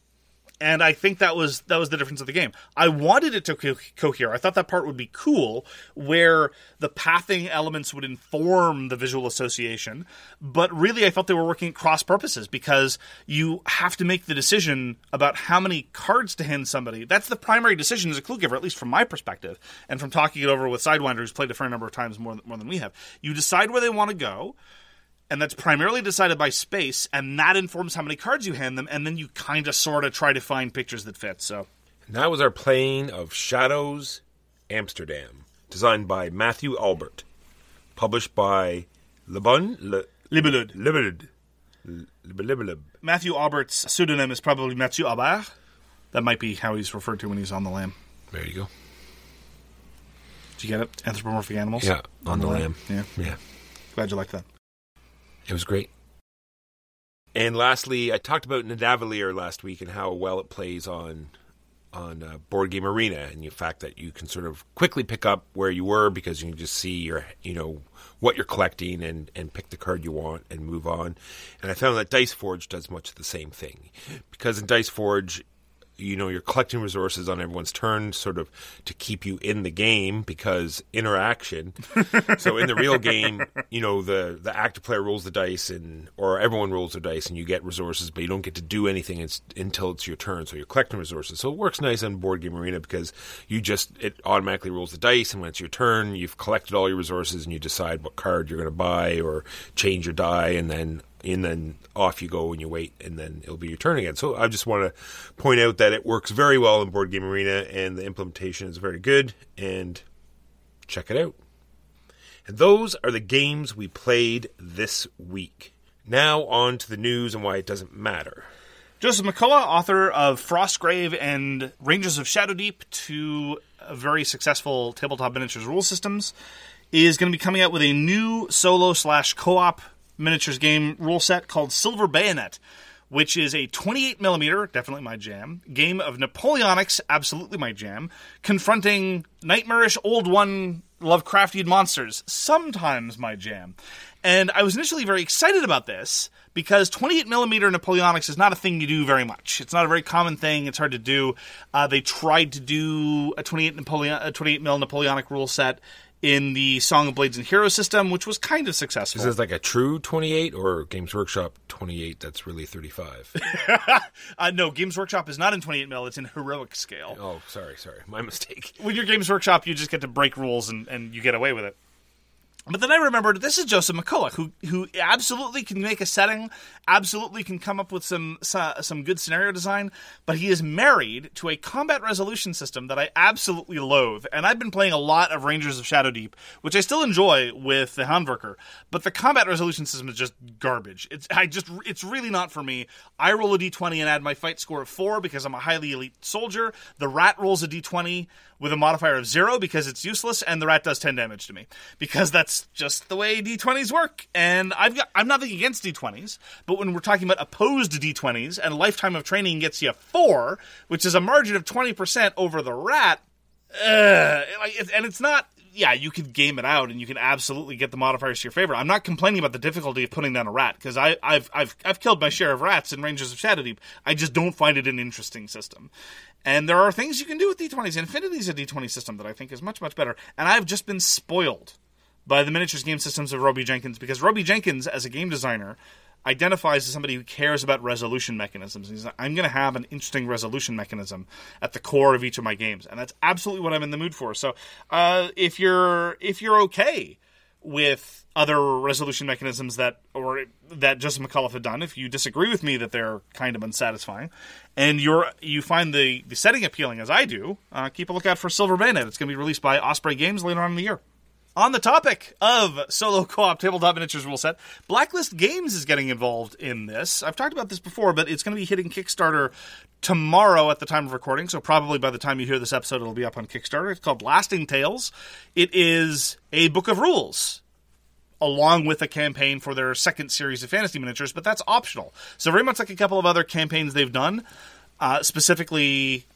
And I think that was that was the difference of the game. I wanted it to co- cohere. I thought that part would be cool, where the pathing elements would inform the visual association. But really, I felt they were working at cross purposes, because you have to make the decision about how many cards to hand somebody. That's the primary decision as a clue giver, at least from my perspective, and from talking it over with Sidewinder, who's played a fair number of times more, more than we have. You decide where they want to go, and that's primarily decided by space, and that informs how many cards you hand them, and then you kind of sort of try to find pictures that fit. So, and that was our playing of Shadows Amsterdam, designed by Matthew Albert, published by Le Bon Le Libelud. Libelud. Libelud. Matthew Albert's pseudonym is probably Mathieu Albert. That might be how he's referred to when he's on the lam. There you go. Did you get it? Anthropomorphic animals? Yeah, on, on the, the lam. lam. Yeah. Yeah. Glad you liked that. It was great. And lastly, I talked about Nidavellir last week and how well it plays on on uh, Board Game Arena, and the fact that you can sort of quickly pick up where you were because you can just see your, you know, what you're collecting and, and pick the card you want and move on. And I found that Dice Forge does much of the same thing, because in Dice Forge, you know, you're collecting resources on everyone's turn, sort of to keep you in the game, because interaction. So in the real game, you know, the, the active player rolls the dice, and or everyone rolls the dice, and you get resources, but you don't get to do anything it's, until it's your turn. So you're collecting resources. So it works nice on Board Game Arena, because you just it automatically rolls the dice, and when it's your turn, you've collected all your resources, and you decide what card you're going to buy or change your die, and then. And then off you go and you wait, and then it'll be your turn again. So I just want to point out that it works very well in Board Game Arena, and the implementation is very good, and check it out. And those are the games we played this week. Now on to the news and why it doesn't matter. Joseph McCullough, author of Frostgrave and Rangers of Shadowdeep, two very successful tabletop miniatures rule systems, is going to be coming out with a new solo slash co-op miniatures game rule set called Silver Bayonet, which is a twenty-eight millimeter, definitely my jam, game of Napoleonics, absolutely my jam, confronting nightmarish old one Lovecraftian monsters, sometimes my jam. And I was initially very excited about this, because twenty-eight millimeter Napoleonics is not a thing you do very much. It's not a very common thing. It's hard to do. Uh, they tried to do a twenty-eight Napoleon, a twenty-eight mil Napoleonic rule set in the Song of Blades and Heroes system, which was kind of successful. Is this like a true twenty-eight, or Games Workshop twenty-eight that's really thirty-five? uh, no, Games Workshop is not in twenty-eight mil, it's in heroic scale. Oh, sorry, sorry. My mistake. With your Games Workshop, you just get to break rules and, and you get away with it. But then I remembered this is Joseph McCulloch, who who absolutely can make a setting, absolutely can come up with some some good scenario design, but he is married to a combat resolution system that I absolutely loathe. And I've been playing a lot of Rangers of Shadowdeep, which I still enjoy with the Houndworker, but the combat resolution system is just garbage. It's I just it's really not for me. I roll a d twenty and add my fight score of four because I'm a highly elite soldier. The rat rolls a d twenty with a modifier of zero because it's useless, and the rat does ten damage to me because that's just the way d twenties work. And I've got, I'm nothing against d twenties, but when we're talking about opposed d twenties and a lifetime of training gets you four, which is a margin of twenty percent over the rat, uh, and it's not, yeah, you can game it out and you can absolutely get the modifiers to your favor. I'm not complaining about the difficulty of putting down a rat because I I've I've I've killed my share of rats in Rangers of Shadowdeep. I just don't find it an interesting system. And there are things you can do with d twenties. Infinity is a d twenty system that I think is much, much better. And I've just been spoiled by the miniatures game systems of Roby Jenkins, because Roby Jenkins, as a game designer, identifies as somebody who cares about resolution mechanisms. He's like, I'm going to have an interesting resolution mechanism at the core of each of my games. And that's absolutely what I'm in the mood for. So uh, if you're if you're okay with other resolution mechanisms that or that Joseph McCulloch had done, if you disagree with me that they're kind of unsatisfying, and you're you find the, the setting appealing as I do, uh, keep a lookout for Silver Bayonet. It's going to be released by Osprey Games later on in the year. On the topic of solo co-op tabletop miniatures rule set, Blacklist Games is getting involved in this. I've talked about this before, but it's going to be hitting Kickstarter tomorrow at the time of recording, so probably by the time you hear this episode, it'll be up on Kickstarter. It's called Lasting Tales. It is a book of rules, along with a campaign for their second series of fantasy miniatures, but that's optional. So very much like a couple of other campaigns they've done, uh, specifically,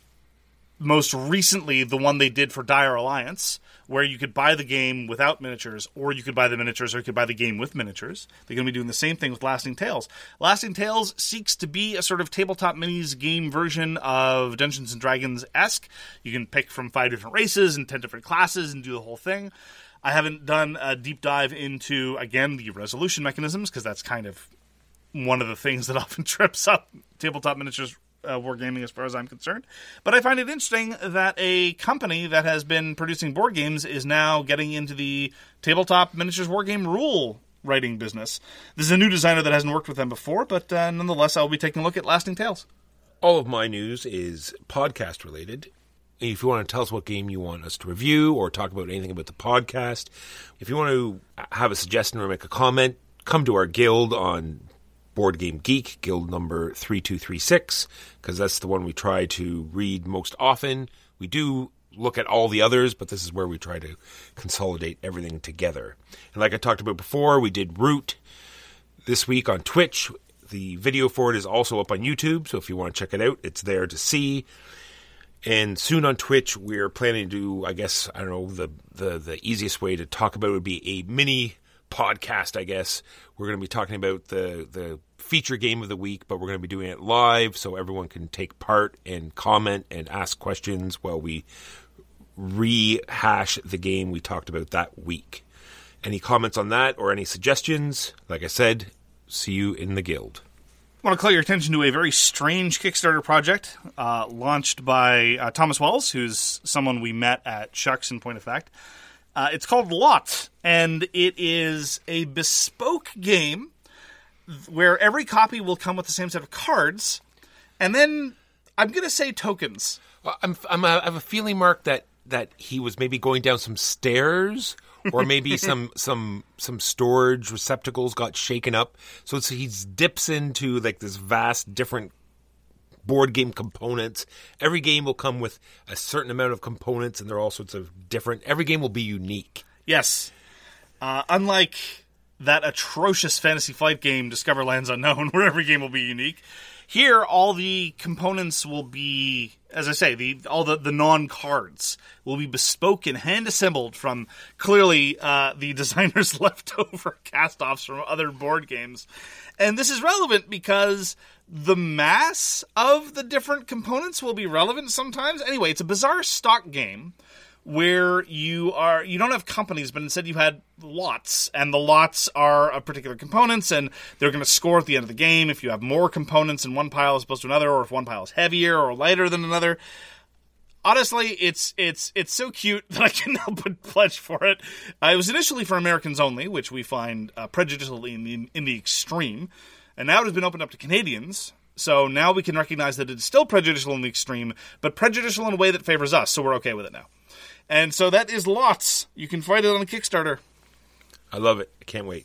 most recently, the one they did for Dire Alliance, where you could buy the game without miniatures, or you could buy the miniatures, or you could buy the game with miniatures. They're going to be doing the same thing with Lasting Tales. Lasting Tales seeks to be a sort of tabletop minis game version of Dungeons and Dragons-esque. You can pick from five different races and ten different classes and do the whole thing. I haven't done a deep dive into, again, the resolution mechanisms, because that's kind of one of the things that often trips up tabletop miniatures Uh, wargaming as far as I'm concerned. But I find it interesting that a company that has been producing board games is now getting into the tabletop miniatures wargame rule writing business. This is a new designer that hasn't worked with them before, but uh, nonetheless, I'll be taking a look at Lasting Tales. All of my news is podcast related. If you want to tell us what game you want us to review or talk about anything about the podcast, if you want to have a suggestion or make a comment, come to our guild on Board Game Geek, guild number three two three six, because that's the one we try to read most often. We do look at all the others, but this is where we try to consolidate everything together. And like I talked about before, we did Root this week on Twitch. The video for it is also up on YouTube, so if you want to check it out, it's there to see. And soon on Twitch, we're planning to do, I guess, I don't know, the, the, the easiest way to talk about it would be a mini podcast, I guess. We're going to be talking about the, the feature game of the week, but we're going to be doing it live so everyone can take part and comment and ask questions while we rehash the game we talked about that week. Any comments on that or any suggestions? Like I said, see you in the guild. I want to call your attention to a very strange Kickstarter project uh, launched by uh, Thomas Wells, who's someone we met at Shucks in point of fact. Uh, it's called Lot, and it is a bespoke game where every copy will come with the same set of cards, and then I'm going to say tokens. I'm, I'm a, I have a feeling, Mark, that, that he was maybe going down some stairs, or maybe some some some storage receptacles got shaken up. So it's, he dips into like this vast different board game components. Every game will come with a certain amount of components, and they're all sorts of different. Every game will be unique. Yes. Uh, unlike that atrocious Fantasy Flight game, Discover Lands Unknown, where every game will be unique. Here, all the components will be, as I say, the all the, the non-cards will be bespoke and hand-assembled from, clearly, uh, the designer's leftover cast-offs from other board games. And this is relevant because the mass of the different components will be relevant sometimes. Anyway, it's a bizarre stock game where you are you don't have companies, but instead you had lots, and the lots are of particular components, and they're going to score at the end of the game if you have more components in one pile as opposed to another, or if one pile is heavier or lighter than another. Honestly, it's it's it's so cute that I can help but pledge for it. Uh, it was initially for Americans only, which we find uh, prejudicial in the, in the extreme. And now it has been opened up to Canadians. So now we can recognize that it's still prejudicial in the extreme, but prejudicial in a way that favors us, so we're okay with it now. And so that is Lots. You can find it on Kickstarter. I love it. I can't wait.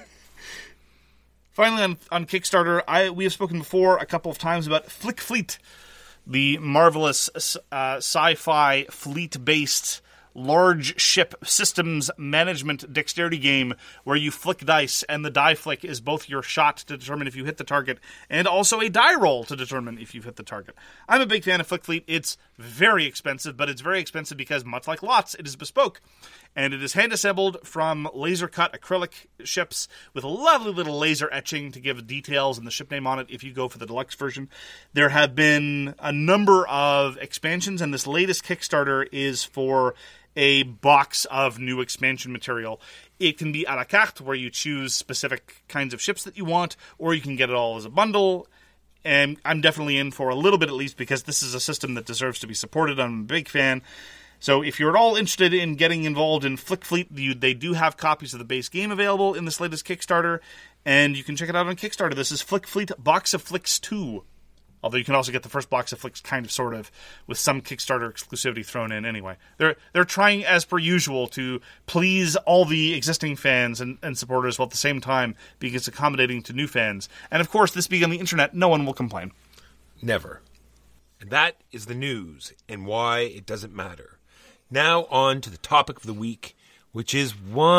Finally, on, on Kickstarter, I we have spoken before a couple of times about Flick Fleet, the marvelous uh, sci-fi fleet-based large ship systems management dexterity game where you flick dice, and the die flick is both your shot to determine if you hit the target and also a die roll to determine if you've hit the target. I'm a big fan of Flick Fleet. It's very expensive, but it's very expensive because, much like Lots, it is bespoke. And it is hand-assembled from laser-cut acrylic ships with a lovely little laser etching to give details and the ship name on it if you go for the deluxe version. There have been a number of expansions, and this latest Kickstarter is for a box of new expansion material. It can be a la carte, where you choose specific kinds of ships that you want, or you can get it all as a bundle. And I'm definitely in for a little bit at least, because this is a system that deserves to be supported. I'm a big fan. So if you're at all interested in getting involved in Flick Fleet, you, they do have copies of the base game available in this latest Kickstarter, and you can check it out on Kickstarter. This is Flick Fleet Box of Flicks two. Although you can also get the first box of Flicks kind of, sort of, with some Kickstarter exclusivity thrown in anyway. They're they're trying, as per usual, to please all the existing fans and, and supporters while at the same time being as accommodating to new fans. And of course, this being on the internet, no one will complain. Never. And that is the news and why it doesn't matter. Now on to the topic of the week, which is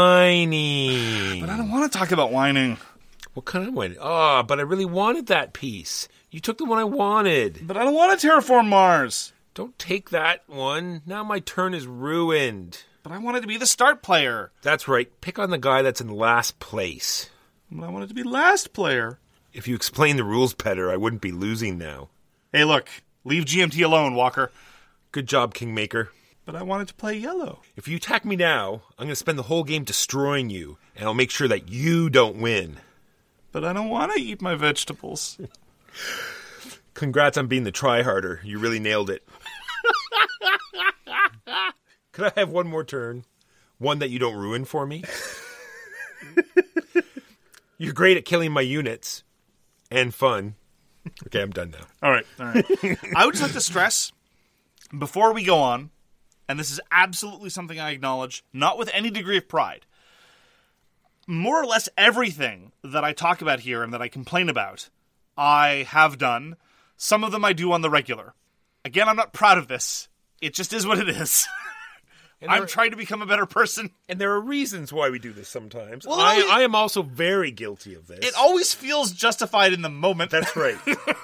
whining. But I don't want to talk about whining. What kind of whining? Oh, but I really wanted that piece. You took the one I wanted. But I don't want to terraform Mars. Don't take that one. Now my turn is ruined. But I wanted to be the start player. That's right. Pick on the guy that's in last place. But I wanted to be last player. If you explain the rules better, I wouldn't be losing now. Hey, look. Leave G M T alone, Walker. Good job, Kingmaker. But I wanted to play yellow. If you attack me now, I'm going to spend the whole game destroying you, and I'll make sure that you don't win. But I don't want to eat my vegetables. Congrats on being the tryharder. You really nailed it. Could I have one more turn? One that you don't ruin for me? You're great at killing my units. And fun. Okay, I'm done now. All right, all right. I would just like to stress, before we go on, and this is absolutely something I acknowledge, not with any degree of pride, more or less everything that I talk about here and that I complain about, I have done. Some of them I do on the regular. Again, I'm not proud of this. It just is what it is. I'm trying to become a better person. And there are reasons why we do this sometimes. Well, I, always, I am also very guilty of this. It always feels justified in the moment. That's right.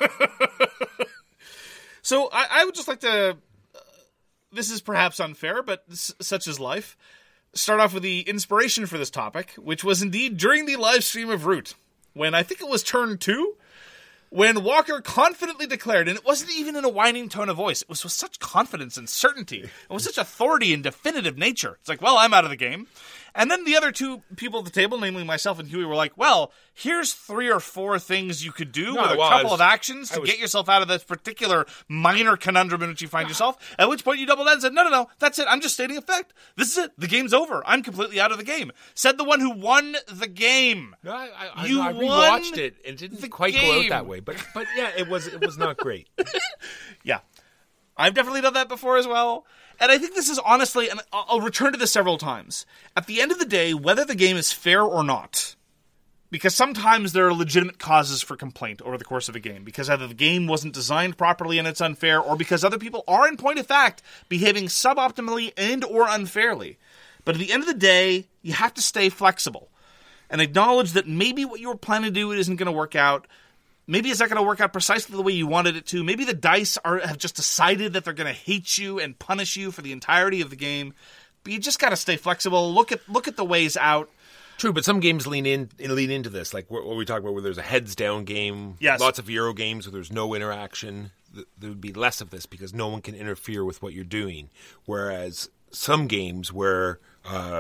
So I, I would just like to, uh, this is perhaps unfair, but s- such is life, start off with the inspiration for this topic, which was indeed during the live stream of Root, when I think it was turn two, when Walker confidently declared, and it wasn't even in a whining tone of voice, it was with such confidence and certainty, it was such authority and definitive nature. It's like, well, I'm out of the game. And then the other two people at the table, namely myself and Huey, were like, well, here's three or four things you could do no, with a well, couple was, of actions to was, get yourself out of this particular minor conundrum in which you find yourself. At which point you doubled down and said, no, no, no, that's it. I'm just stating a fact. This is it. The game's over. I'm completely out of the game. Said the one who won the game. No, I, I, you I, I rewatched it. It didn't quite game. go out that way. But, but yeah, it was, it was not great. Yeah. I've definitely done that before as well. And I think this is honestly, and I'll return to this several times, at the end of the day, whether the game is fair or not, because sometimes there are legitimate causes for complaint over the course of a game, because either the game wasn't designed properly and it's unfair, or because other people are, in point of fact, behaving suboptimally and or unfairly. But at the end of the day, you have to stay flexible and acknowledge that maybe what you were planning to do isn't going to work out. Maybe it's not going to work out precisely the way you wanted it to. Maybe the dice are have just decided that they're going to hate you and punish you for the entirety of the game. But you just got to stay flexible. Look at look at the ways out. True, but some games lean in lean into this, like what we talk about, where there's a heads down game. Yes. Lots of Euro games where there's no interaction. There would be less of this because no one can interfere with what you're doing. Whereas some games where uh,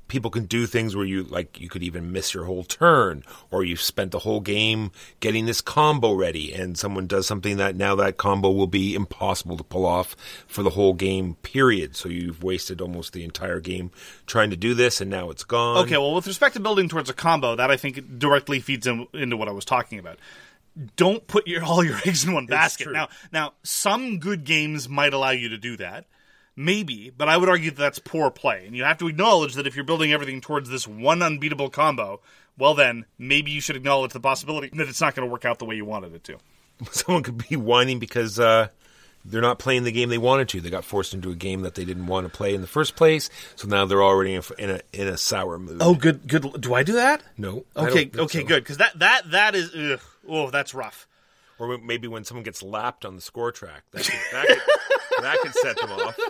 people can do things where you like you could even miss your whole turn, or you've spent the whole game getting this combo ready, and someone does something that now that combo will be impossible to pull off for the whole game period. So you've wasted almost the entire game trying to do this, and now it's gone. Okay, well, with respect to building towards a combo, that I think directly feeds in, into what I was talking about. Don't put your all your eggs in one basket. True. Now, now, some good games might allow you to do that. Maybe, but I would argue that that's poor play. And you have to acknowledge that if you're building everything towards this one unbeatable combo, well then, maybe you should acknowledge the possibility that it's not going to work out the way you wanted it to. Someone could be whining because uh, they're not playing the game they wanted to. They got forced into a game that they didn't want to play in the first place, so now they're already in a in a, in a sour mood. Oh, good, good. Do I do that? No. Okay, okay, so. Good. Because that, that, that is, ugh, oh, that's rough. Or maybe when someone gets lapped on the score track, that could, that could, that could set them off.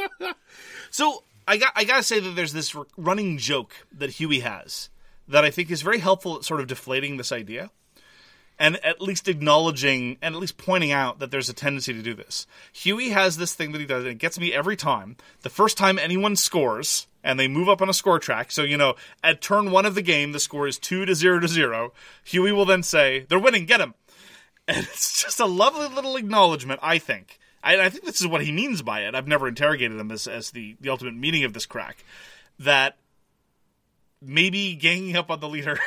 So I got I got to say that there's this running joke that Huey has that I think is very helpful at sort of deflating this idea, and at least acknowledging and at least pointing out that there's a tendency to do this. Huey has this thing that he does, and it gets me every time. The first time anyone scores, and they move up on a score track, so, you know, at turn one of the game, the score is two to zero to zero, Huey will then say, they're winning, get them. And it's just a lovely little acknowledgement, I think. I, I think this is what he means by it. I've never interrogated him as, as the, the ultimate meaning of this crack. That maybe ganging up on the leader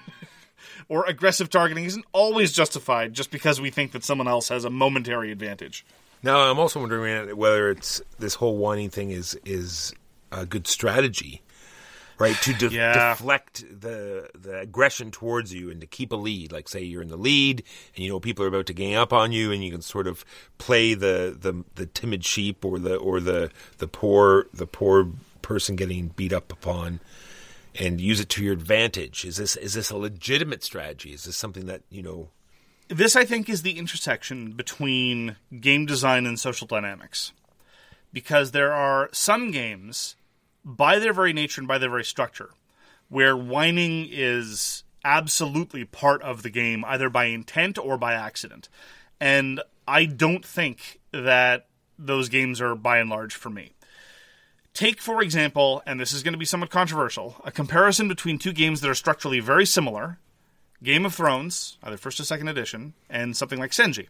or aggressive targeting isn't always justified just because we think that someone else has a momentary advantage. Now, I'm also wondering whether it's this whole whining thing is is a good strategy. Right, to de- yeah. deflect the the aggression towards you and to keep a lead. Like, say you're in the lead and you know people are about to gang up on you, and you can sort of play the, the, the timid sheep or the or the, the poor the poor person getting beat up upon, and use it to your advantage. Is this is this a legitimate strategy? Is this something that you know? This, I think, is the intersection between game design and social dynamics, because there are some games, by their very nature and by their very structure, where whining is absolutely part of the game, either by intent or by accident. And I don't think that those games are, by and large, for me. Take, for example, and this is going to be somewhat controversial, a comparison between two games that are structurally very similar, Game of Thrones, either first or second edition, and something like Senji.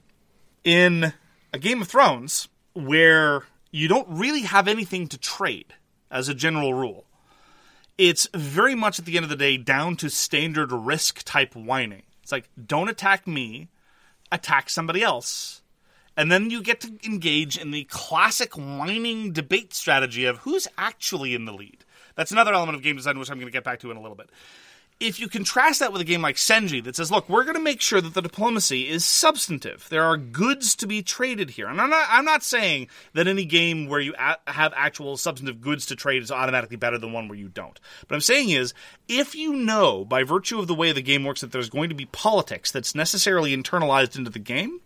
In a Game of Thrones, where you don't really have anything to trade, as a general rule, it's very much at the end of the day down to standard risk type whining. It's like, don't attack me, attack somebody else. And then you get to engage in the classic whining debate strategy of who's actually in the lead. That's another element of game design, which I'm going to get back to in a little bit. If you contrast that with a game like Senji that says, look, we're going to make sure that the diplomacy is substantive. There are goods to be traded here. And I'm not, I'm not saying that any game where you a- have actual substantive goods to trade is automatically better than one where you don't. What I'm saying is, if you know, by virtue of the way the game works, that there's going to be politics that's necessarily internalized into the game,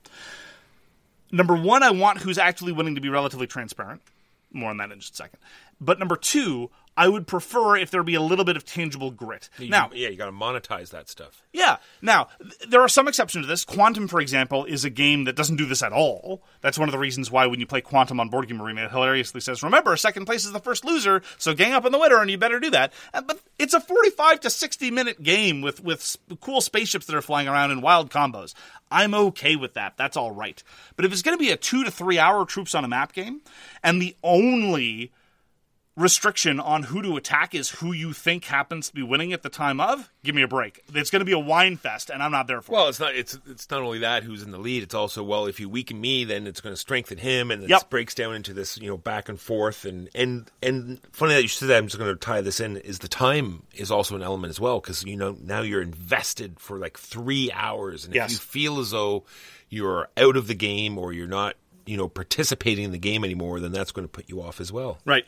number one, I want who's actually winning to be relatively transparent. More on that in just a second. But number two, I would prefer if there be a little bit of tangible grit. You, now, yeah, you got to monetize that stuff. Yeah. Now, th- there are some exceptions to this. Quantum, for example, is a game that doesn't do this at all. That's one of the reasons why when you play Quantum on Board Game Arena, it hilariously says, remember, second place is the first loser, so gang up on the winner, and you better do that. Uh, but it's a forty-five to sixty minute game with, with sp- cool spaceships that are flying around in wild combos. I'm okay with that. That's all right. But if it's going to be a two to three hour troops on a map game, and the only restriction on who to attack is who you think happens to be winning at the time of, give me a break. It's going to be a wine fest, and I'm not there for well, it. Well, it's not it's it's not only that who's in the lead, it's also, well, if you weaken me, then it's going to strengthen him, and it yep. breaks down into this, you know, back and forth. And, and, and funny that you said that, I'm just going to tie this in, is the time is also an element as well, because, you know, now you're invested for like three hours, and yes. if you feel as though you're out of the game or you're not, you know, participating in the game anymore, then that's going to put you off as well. Right.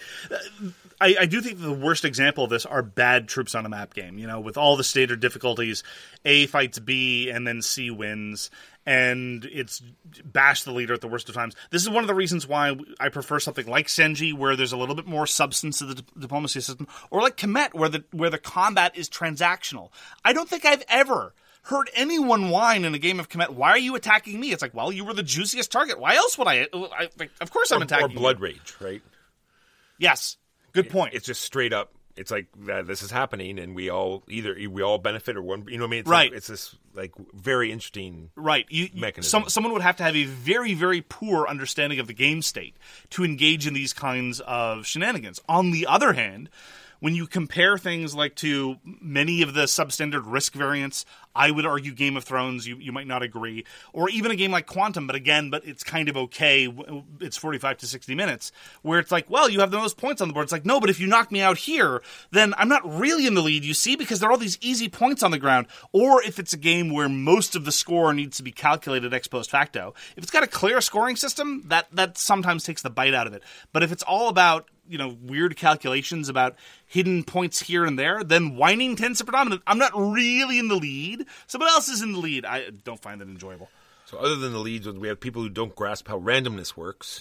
I, I do think the worst example of this are bad troops on a map game. You know, with all the standard difficulties, A fights B and then C wins, and it's bash the leader at the worst of times. This is one of the reasons why I prefer something like Senji, where there's a little bit more substance to the di- diplomacy system, or like Kemet, where the where the combat is transactional. I don't think I've ever heard anyone whine in a game of Kemet, why are you attacking me? It's like, well, you were the juiciest target. Why else would I? I like, of course I'm or, attacking Or blood you. rage, right? Yes. Good point. It's just straight up, it's like that this is happening, and we all either we all benefit or one. You know what I mean? It's right. Like, it's this like very interesting right. You, mechanism. Some, someone would have to have a very very poor understanding of the game state to engage in these kinds of shenanigans. On the other hand, when you compare things like to many of the substandard risk variants, I would argue Game of Thrones, you, you might not agree, or even a game like Quantum, but again, but it's kind of okay, it's forty-five to sixty minutes, where it's like, well, you have the most points on the board. It's like, no, but if you knock me out here, then I'm not really in the lead, you see, because there are all these easy points on the ground. Or if it's a game where most of the score needs to be calculated ex post facto, if it's got a clear scoring system, that, that sometimes takes the bite out of it. But if it's all about, you know, weird calculations about hidden points here and there, then whining tends to predominate. I'm not really in the lead. Somebody else is in the lead. I don't find that enjoyable. So other than the leads, we have people who don't grasp how randomness works.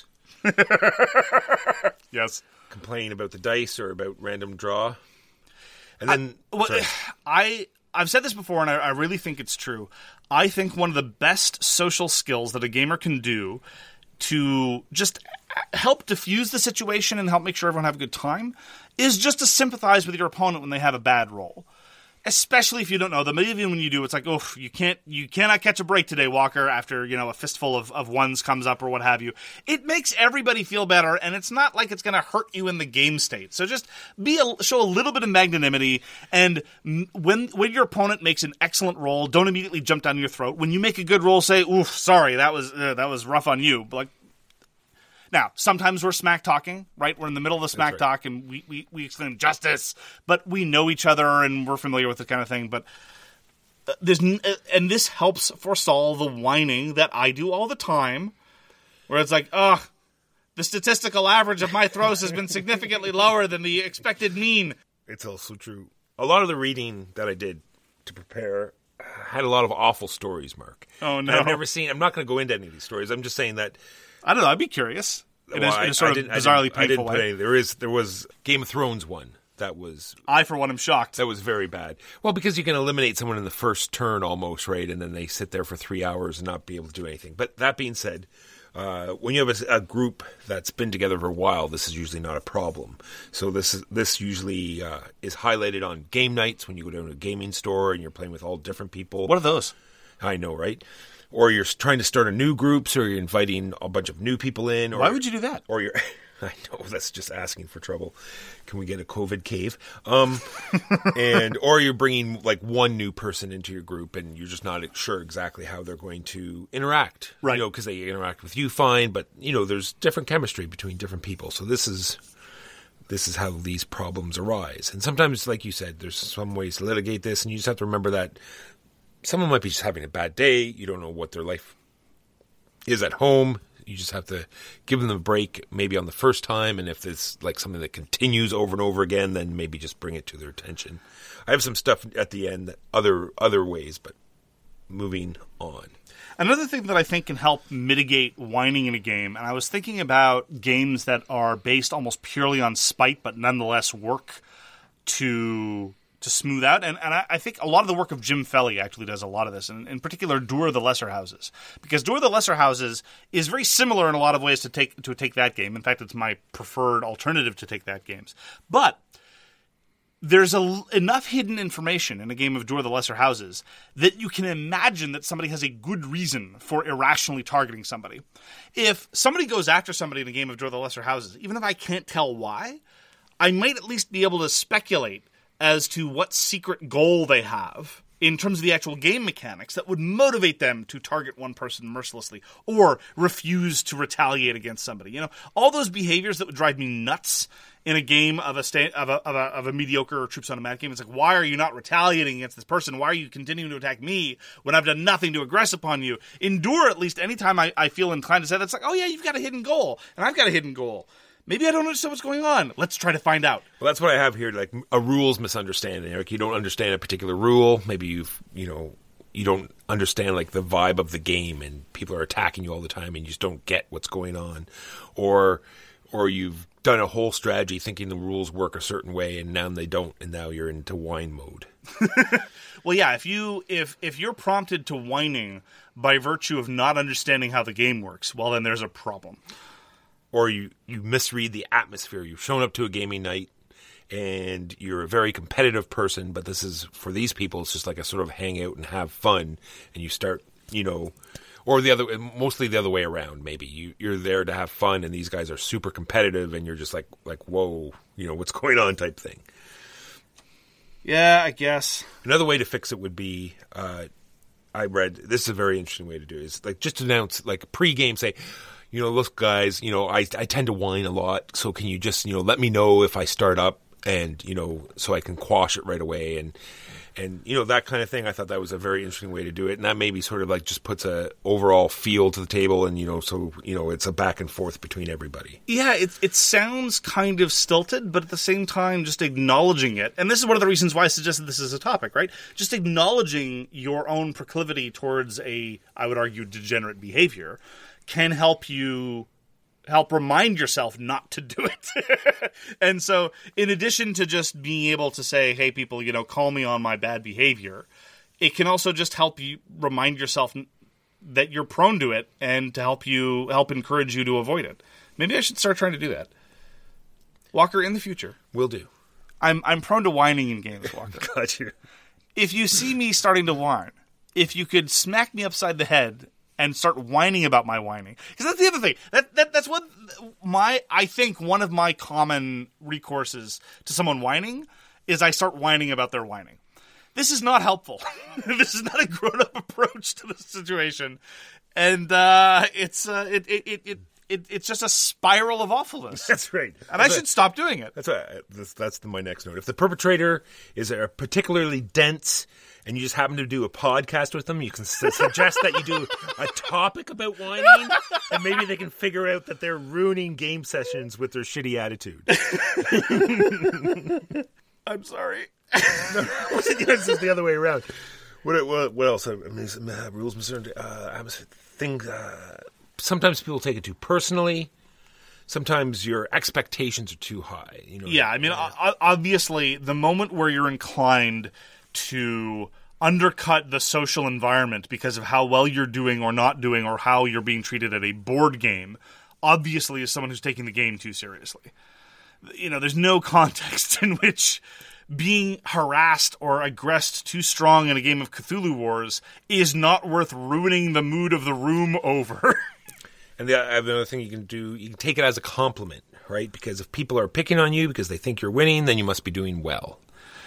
Yes. Complain about the dice or about random draw. And then... I, well, I, I've said this before, and I, I really think it's true. I think one of the best social skills that a gamer can do to just help diffuse the situation and help make sure everyone have a good time is just to sympathize with your opponent when they have a bad roll. Especially if you don't know them. Even when you do, it's like, oh, you can't, you cannot catch a break today, Walker, after, you know, a fistful of, of ones comes up or what have you. It makes everybody feel better, and it's not like it's going to hurt you in the game state. So just be a, show a little bit of magnanimity, and when when your opponent makes an excellent roll, don't immediately jump down your throat. When you make a good roll, say, oof, sorry, that was uh, that was rough on you. But like, now, sometimes we're smack talking, right? We're in the middle of the smack right. talk, and we, we, we exclaim, justice, but we know each other, and we're familiar with this kind of thing. But uh, there's n- uh, and this helps forestall the whining that I do all the time, where it's like, ugh, the statistical average of my throws has been significantly lower than the expected mean. It's also true. A lot of the reading that I did to prepare had a lot of awful stories, Mark. Oh, no. And I've never seen, I'm not going to go into any of these stories. I'm just saying that... I don't know. I'd be curious. It well, is, I, it is sort I of bizarrely I didn't painful. Put any, there is there was Game of Thrones one that was. I for one am shocked. That was very bad. Well, because you can eliminate someone in the first turn almost, right, and then they sit there for three hours and not be able to do anything. But that being said, uh, when you have a, a group that's been together for a while, this is usually not a problem. So this is this usually uh, is highlighted on game nights when you go down to a gaming store and you're playing with all different people. What are those? I know, right? Or you're trying to start a new group, so you're inviting a bunch of new people in. Or Why would you do that? Or you're, I know, that's just asking for trouble. Can we get a COVID cave? Um, and or you're bringing like one new person into your group, and you're just not sure exactly how they're going to interact, right? You know, because they interact with you fine, but you know, there's different chemistry between different people. So this is this is how these problems arise. And sometimes, like you said, there's some ways to litigate this, and you just have to remember that. Someone might be just having a bad day. You don't know what their life is at home. You just have to give them a break maybe on the first time. And if it's like something that continues over and over again, then maybe just bring it to their attention. I have some stuff at the end, other other ways, but moving on. Another thing that I think can help mitigate whining in a game, and I was thinking about games that are based almost purely on spite, but nonetheless work to... to smooth out, and, and I, I think a lot of the work of Jim Felly actually does a lot of this, and in particular Door of the Lesser Houses, because Door of the Lesser Houses is very similar in a lot of ways to take to take that game. In fact, it's my preferred alternative to take that games. But there's a, enough hidden information in a game of Door of the Lesser Houses that you can imagine that somebody has a good reason for irrationally targeting somebody. If somebody goes after somebody in a game of Door of the Lesser Houses, even if I can't tell why, I might at least be able to speculate as to what secret goal they have in terms of the actual game mechanics that would motivate them to target one person mercilessly or refuse to retaliate against somebody. You know, all those behaviors that would drive me nuts in a game of a sta- of a of a, of a mediocre Troops on a Map game. It's like, why are you not retaliating against this person? Why are you continuing to attack me when I've done nothing to aggress upon you? Endure, at least anytime I, I feel inclined to say that, it's like, oh yeah, you've got a hidden goal, and I've got a hidden goal. Maybe I don't understand what's going on. Let's try to find out. Well, that's what I have here, like a rules misunderstanding. Like you don't understand a particular rule. Maybe you've, you know, you don't understand like the vibe of the game, and people are attacking you all the time, and you just don't get what's going on, or, or you've done a whole strategy thinking the rules work a certain way, and now they don't, and now you're into whine mode. Well, yeah. If you if if you're prompted to whining by virtue of not understanding how the game works, well, then there's a problem. Or you, you misread the atmosphere. You've shown up to a gaming night, and you're a very competitive person, but this is, for these people, it's just like a sort of hang out and have fun, and you start, you know, or the other, mostly the other way around, maybe. You, you're there to have fun, and these guys are super competitive, and you're just like, like, whoa, you know, what's going on type thing. Yeah, I guess. Another way to fix it would be, uh, I read, this is a very interesting way to do it, is like just announce, like pre-game, say, you know, look, guys, you know, I, I tend to whine a lot, so can you just, you know, let me know if I start up, and, you know, so I can quash it right away, and, and you know, that kind of thing. I thought that was a very interesting way to do it, and that maybe sort of like just puts a overall feel to the table, and, you know, so, you know, it's a back and forth between everybody. Yeah, it, it sounds kind of stilted, but at the same time, just acknowledging it, and this is one of the reasons why I suggested this as a topic, right? Just acknowledging your own proclivity towards a, I would argue, degenerate behavior can help you help remind yourself not to do it. And so in addition to just being able to say, hey, people, you know, call me on my bad behavior, it can also just help you remind yourself that you're prone to it and to help you help encourage you to avoid it. Maybe I should start trying to do that. Walker, in the future. Will do. I'm I'm prone to whining in games, Walker. Got you. If you see me starting to whine, if you could smack me upside the head and start whining about my whining. Because that's the other thing. That, that That's what my, I think one of my common recourses to someone whining is I start whining about their whining. This is not helpful. This is not a grown-up approach to the situation. And uh, it's uh, it, it, it, it, it it's just a spiral of awfulness. That's right. And that's I should a, stop doing it. That's a, that's, that's my next note. If the perpetrator is a particularly dense and you just happen to do a podcast with them, you can su- suggest that you do a topic about whining, and maybe they can figure out that they're ruining game sessions with their shitty attitude. I'm sorry. No, this is the other way around. What what, what else? I mean, uh, rules, concerned. Uh, I was think. Uh, sometimes people take it too personally. Sometimes your expectations are too high. You know. Yeah, I mean, uh, obviously, the moment where you're inclined to undercut the social environment because of how well you're doing or not doing or how you're being treated at a board game, obviously is someone who's taking the game too seriously. You know, there's no context in which being harassed or aggressed too strong in a game of Cthulhu Wars is not worth ruining the mood of the room over. And the, the other thing you can do, you can take it as a compliment, right? Because if people are picking on you because they think you're winning, then you must be doing well.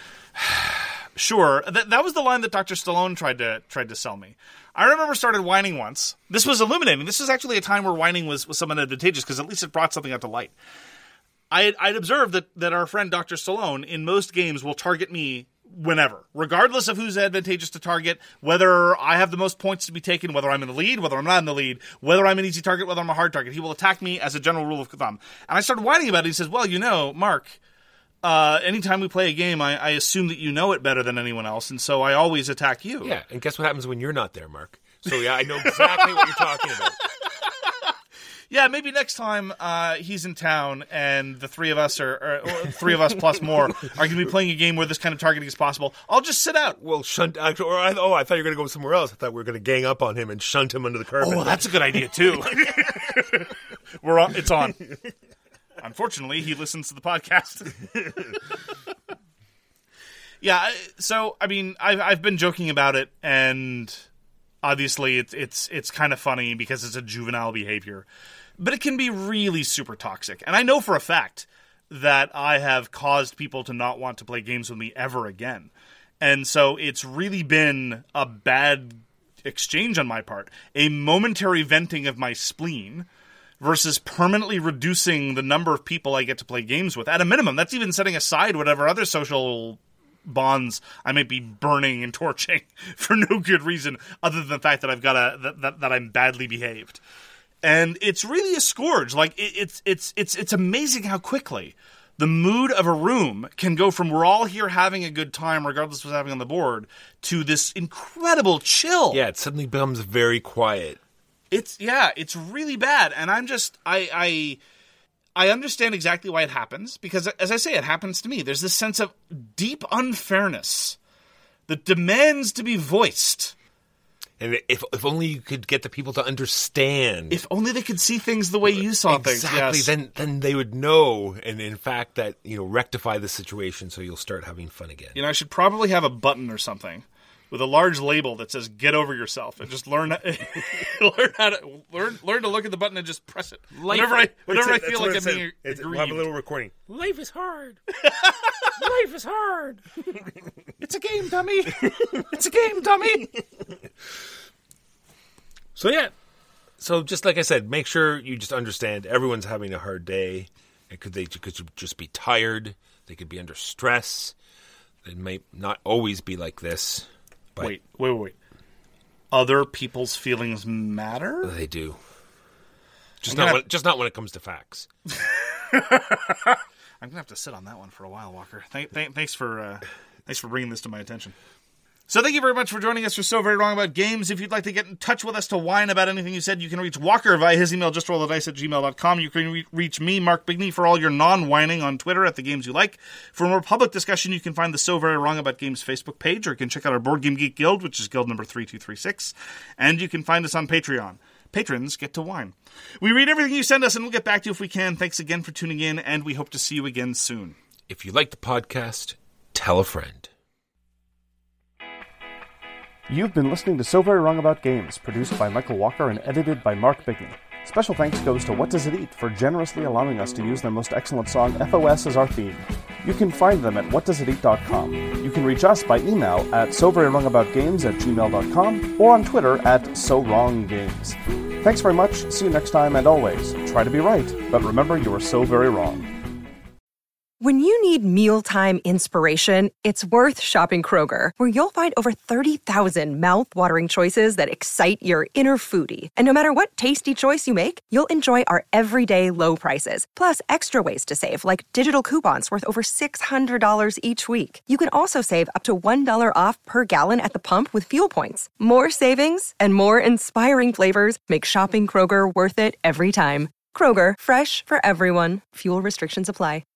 Sure. That, that was the line that Doctor Stallone tried to tried to sell me. I remember started whining once. This was illuminating. This was actually a time where whining was, was somewhat advantageous because at least it brought something out to light. I had, I'd observed that, that our friend Doctor Stallone in most games will target me whenever, regardless of who's advantageous to target, whether I have the most points to be taken, whether I'm in the lead, whether I'm not in the lead, whether I'm an easy target, whether I'm a hard target. He will attack me as a general rule of thumb. And I started whining about it. He says, well, you know, Mark, Uh, anytime we play a game, I, I assume that you know it better than anyone else, and so I always attack you. Yeah, and guess what happens when you're not there, Mark? So yeah, I know exactly what you're talking about. Yeah, maybe next time uh, he's in town and the three of us are, or, or three of us plus more, are going to be playing a game where this kind of targeting is possible, I'll just sit out. Well, shunt. Or I, oh, I thought you were going to go somewhere else. I thought we were going to gang up on him and shunt him under the carpet. Oh, that's a good idea too. We're on. It's on. Unfortunately, he listens to the podcast. Yeah, so I mean, I've I've been joking about it, and obviously, it's it's it's kind of funny because it's a juvenile behavior, but it can be really super toxic. And I know for a fact that I have caused people to not want to play games with me ever again, and so it's really been a bad exchange on my part, a momentary venting of my spleen, versus permanently reducing the number of people I get to play games with. At a minimum, that's even setting aside whatever other social bonds I might be burning and torching for no good reason other than the fact that I've got a that, that, that I'm badly behaved. And it's really a scourge. Like it, it's it's it's it's amazing how quickly the mood of a room can go from we're all here having a good time regardless of what's happening on the board to this incredible chill. Yeah, it suddenly becomes very quiet. It's yeah, it's really bad, and I'm just I I I understand exactly why it happens because, as I say, it happens to me. There's this sense of deep unfairness that demands to be voiced. And if if only you could get the people to understand. If only they could see things the way you saw exactly, things. Exactly. Yes. Then then they would know, and in fact, that you know rectify the situation, so you'll start having fun again. You know, I should probably have a button or something with a large label that says "Get over yourself," and just learn learn how to learn learn to look at the button and just press it. Life, whenever I whenever I that's feel what like it I'm being said. aggrieved. We'll have a little recording. Life is hard. Life is hard. It's a game, dummy. It's a game, dummy. So yeah, so just like I said, make sure you just understand everyone's having a hard day. It could they could just be tired. They could be under stress. They may not always be like this. But wait, wait, wait. Other people's feelings matter? They do. Just I'm not gonna... when, just not when it comes to facts. I'm gonna have to sit on that one for a while, Walker. Th- th- thanks for uh, thanks for bringing this to my attention. So thank you very much for joining us for So Very Wrong About Games. If you'd like to get in touch with us to whine about anything you said, you can reach Walker via his email, justrolldadice at gmail dot com. You can re- reach me, Mark Bigney, for all your non-whining on Twitter at The Games You Like. For more public discussion, you can find the So Very Wrong About Games Facebook page, or you can check out our Board Game Geek Guild, which is guild number three two three six. And you can find us on Patreon. Patrons get to whine. We read everything you send us, and we'll get back to you if we can. Thanks again for tuning in, and we hope to see you again soon. If you like the podcast, tell a friend. You've been listening to So Very Wrong About Games, produced by Michael Walker and edited by Mark Bigney. Special thanks goes to What Does It Eat for generously allowing us to use their most excellent song, F O S, as our theme. You can find them at what does it eat dot com. You can reach us by email at so very wrong about games at gmail dot com or on Twitter at so wrong games. Thanks very much, see you next time, and always, try to be right, but remember you are so very wrong. When you need mealtime inspiration, it's worth shopping Kroger, where you'll find over thirty thousand mouth-watering choices that excite your inner foodie. And no matter what tasty choice you make, you'll enjoy our everyday low prices, plus extra ways to save, like digital coupons worth over six hundred dollars each week. You can also save up to one dollar off per gallon at the pump with fuel points. More savings and more inspiring flavors make shopping Kroger worth it every time. Kroger, fresh for everyone. Fuel restrictions apply.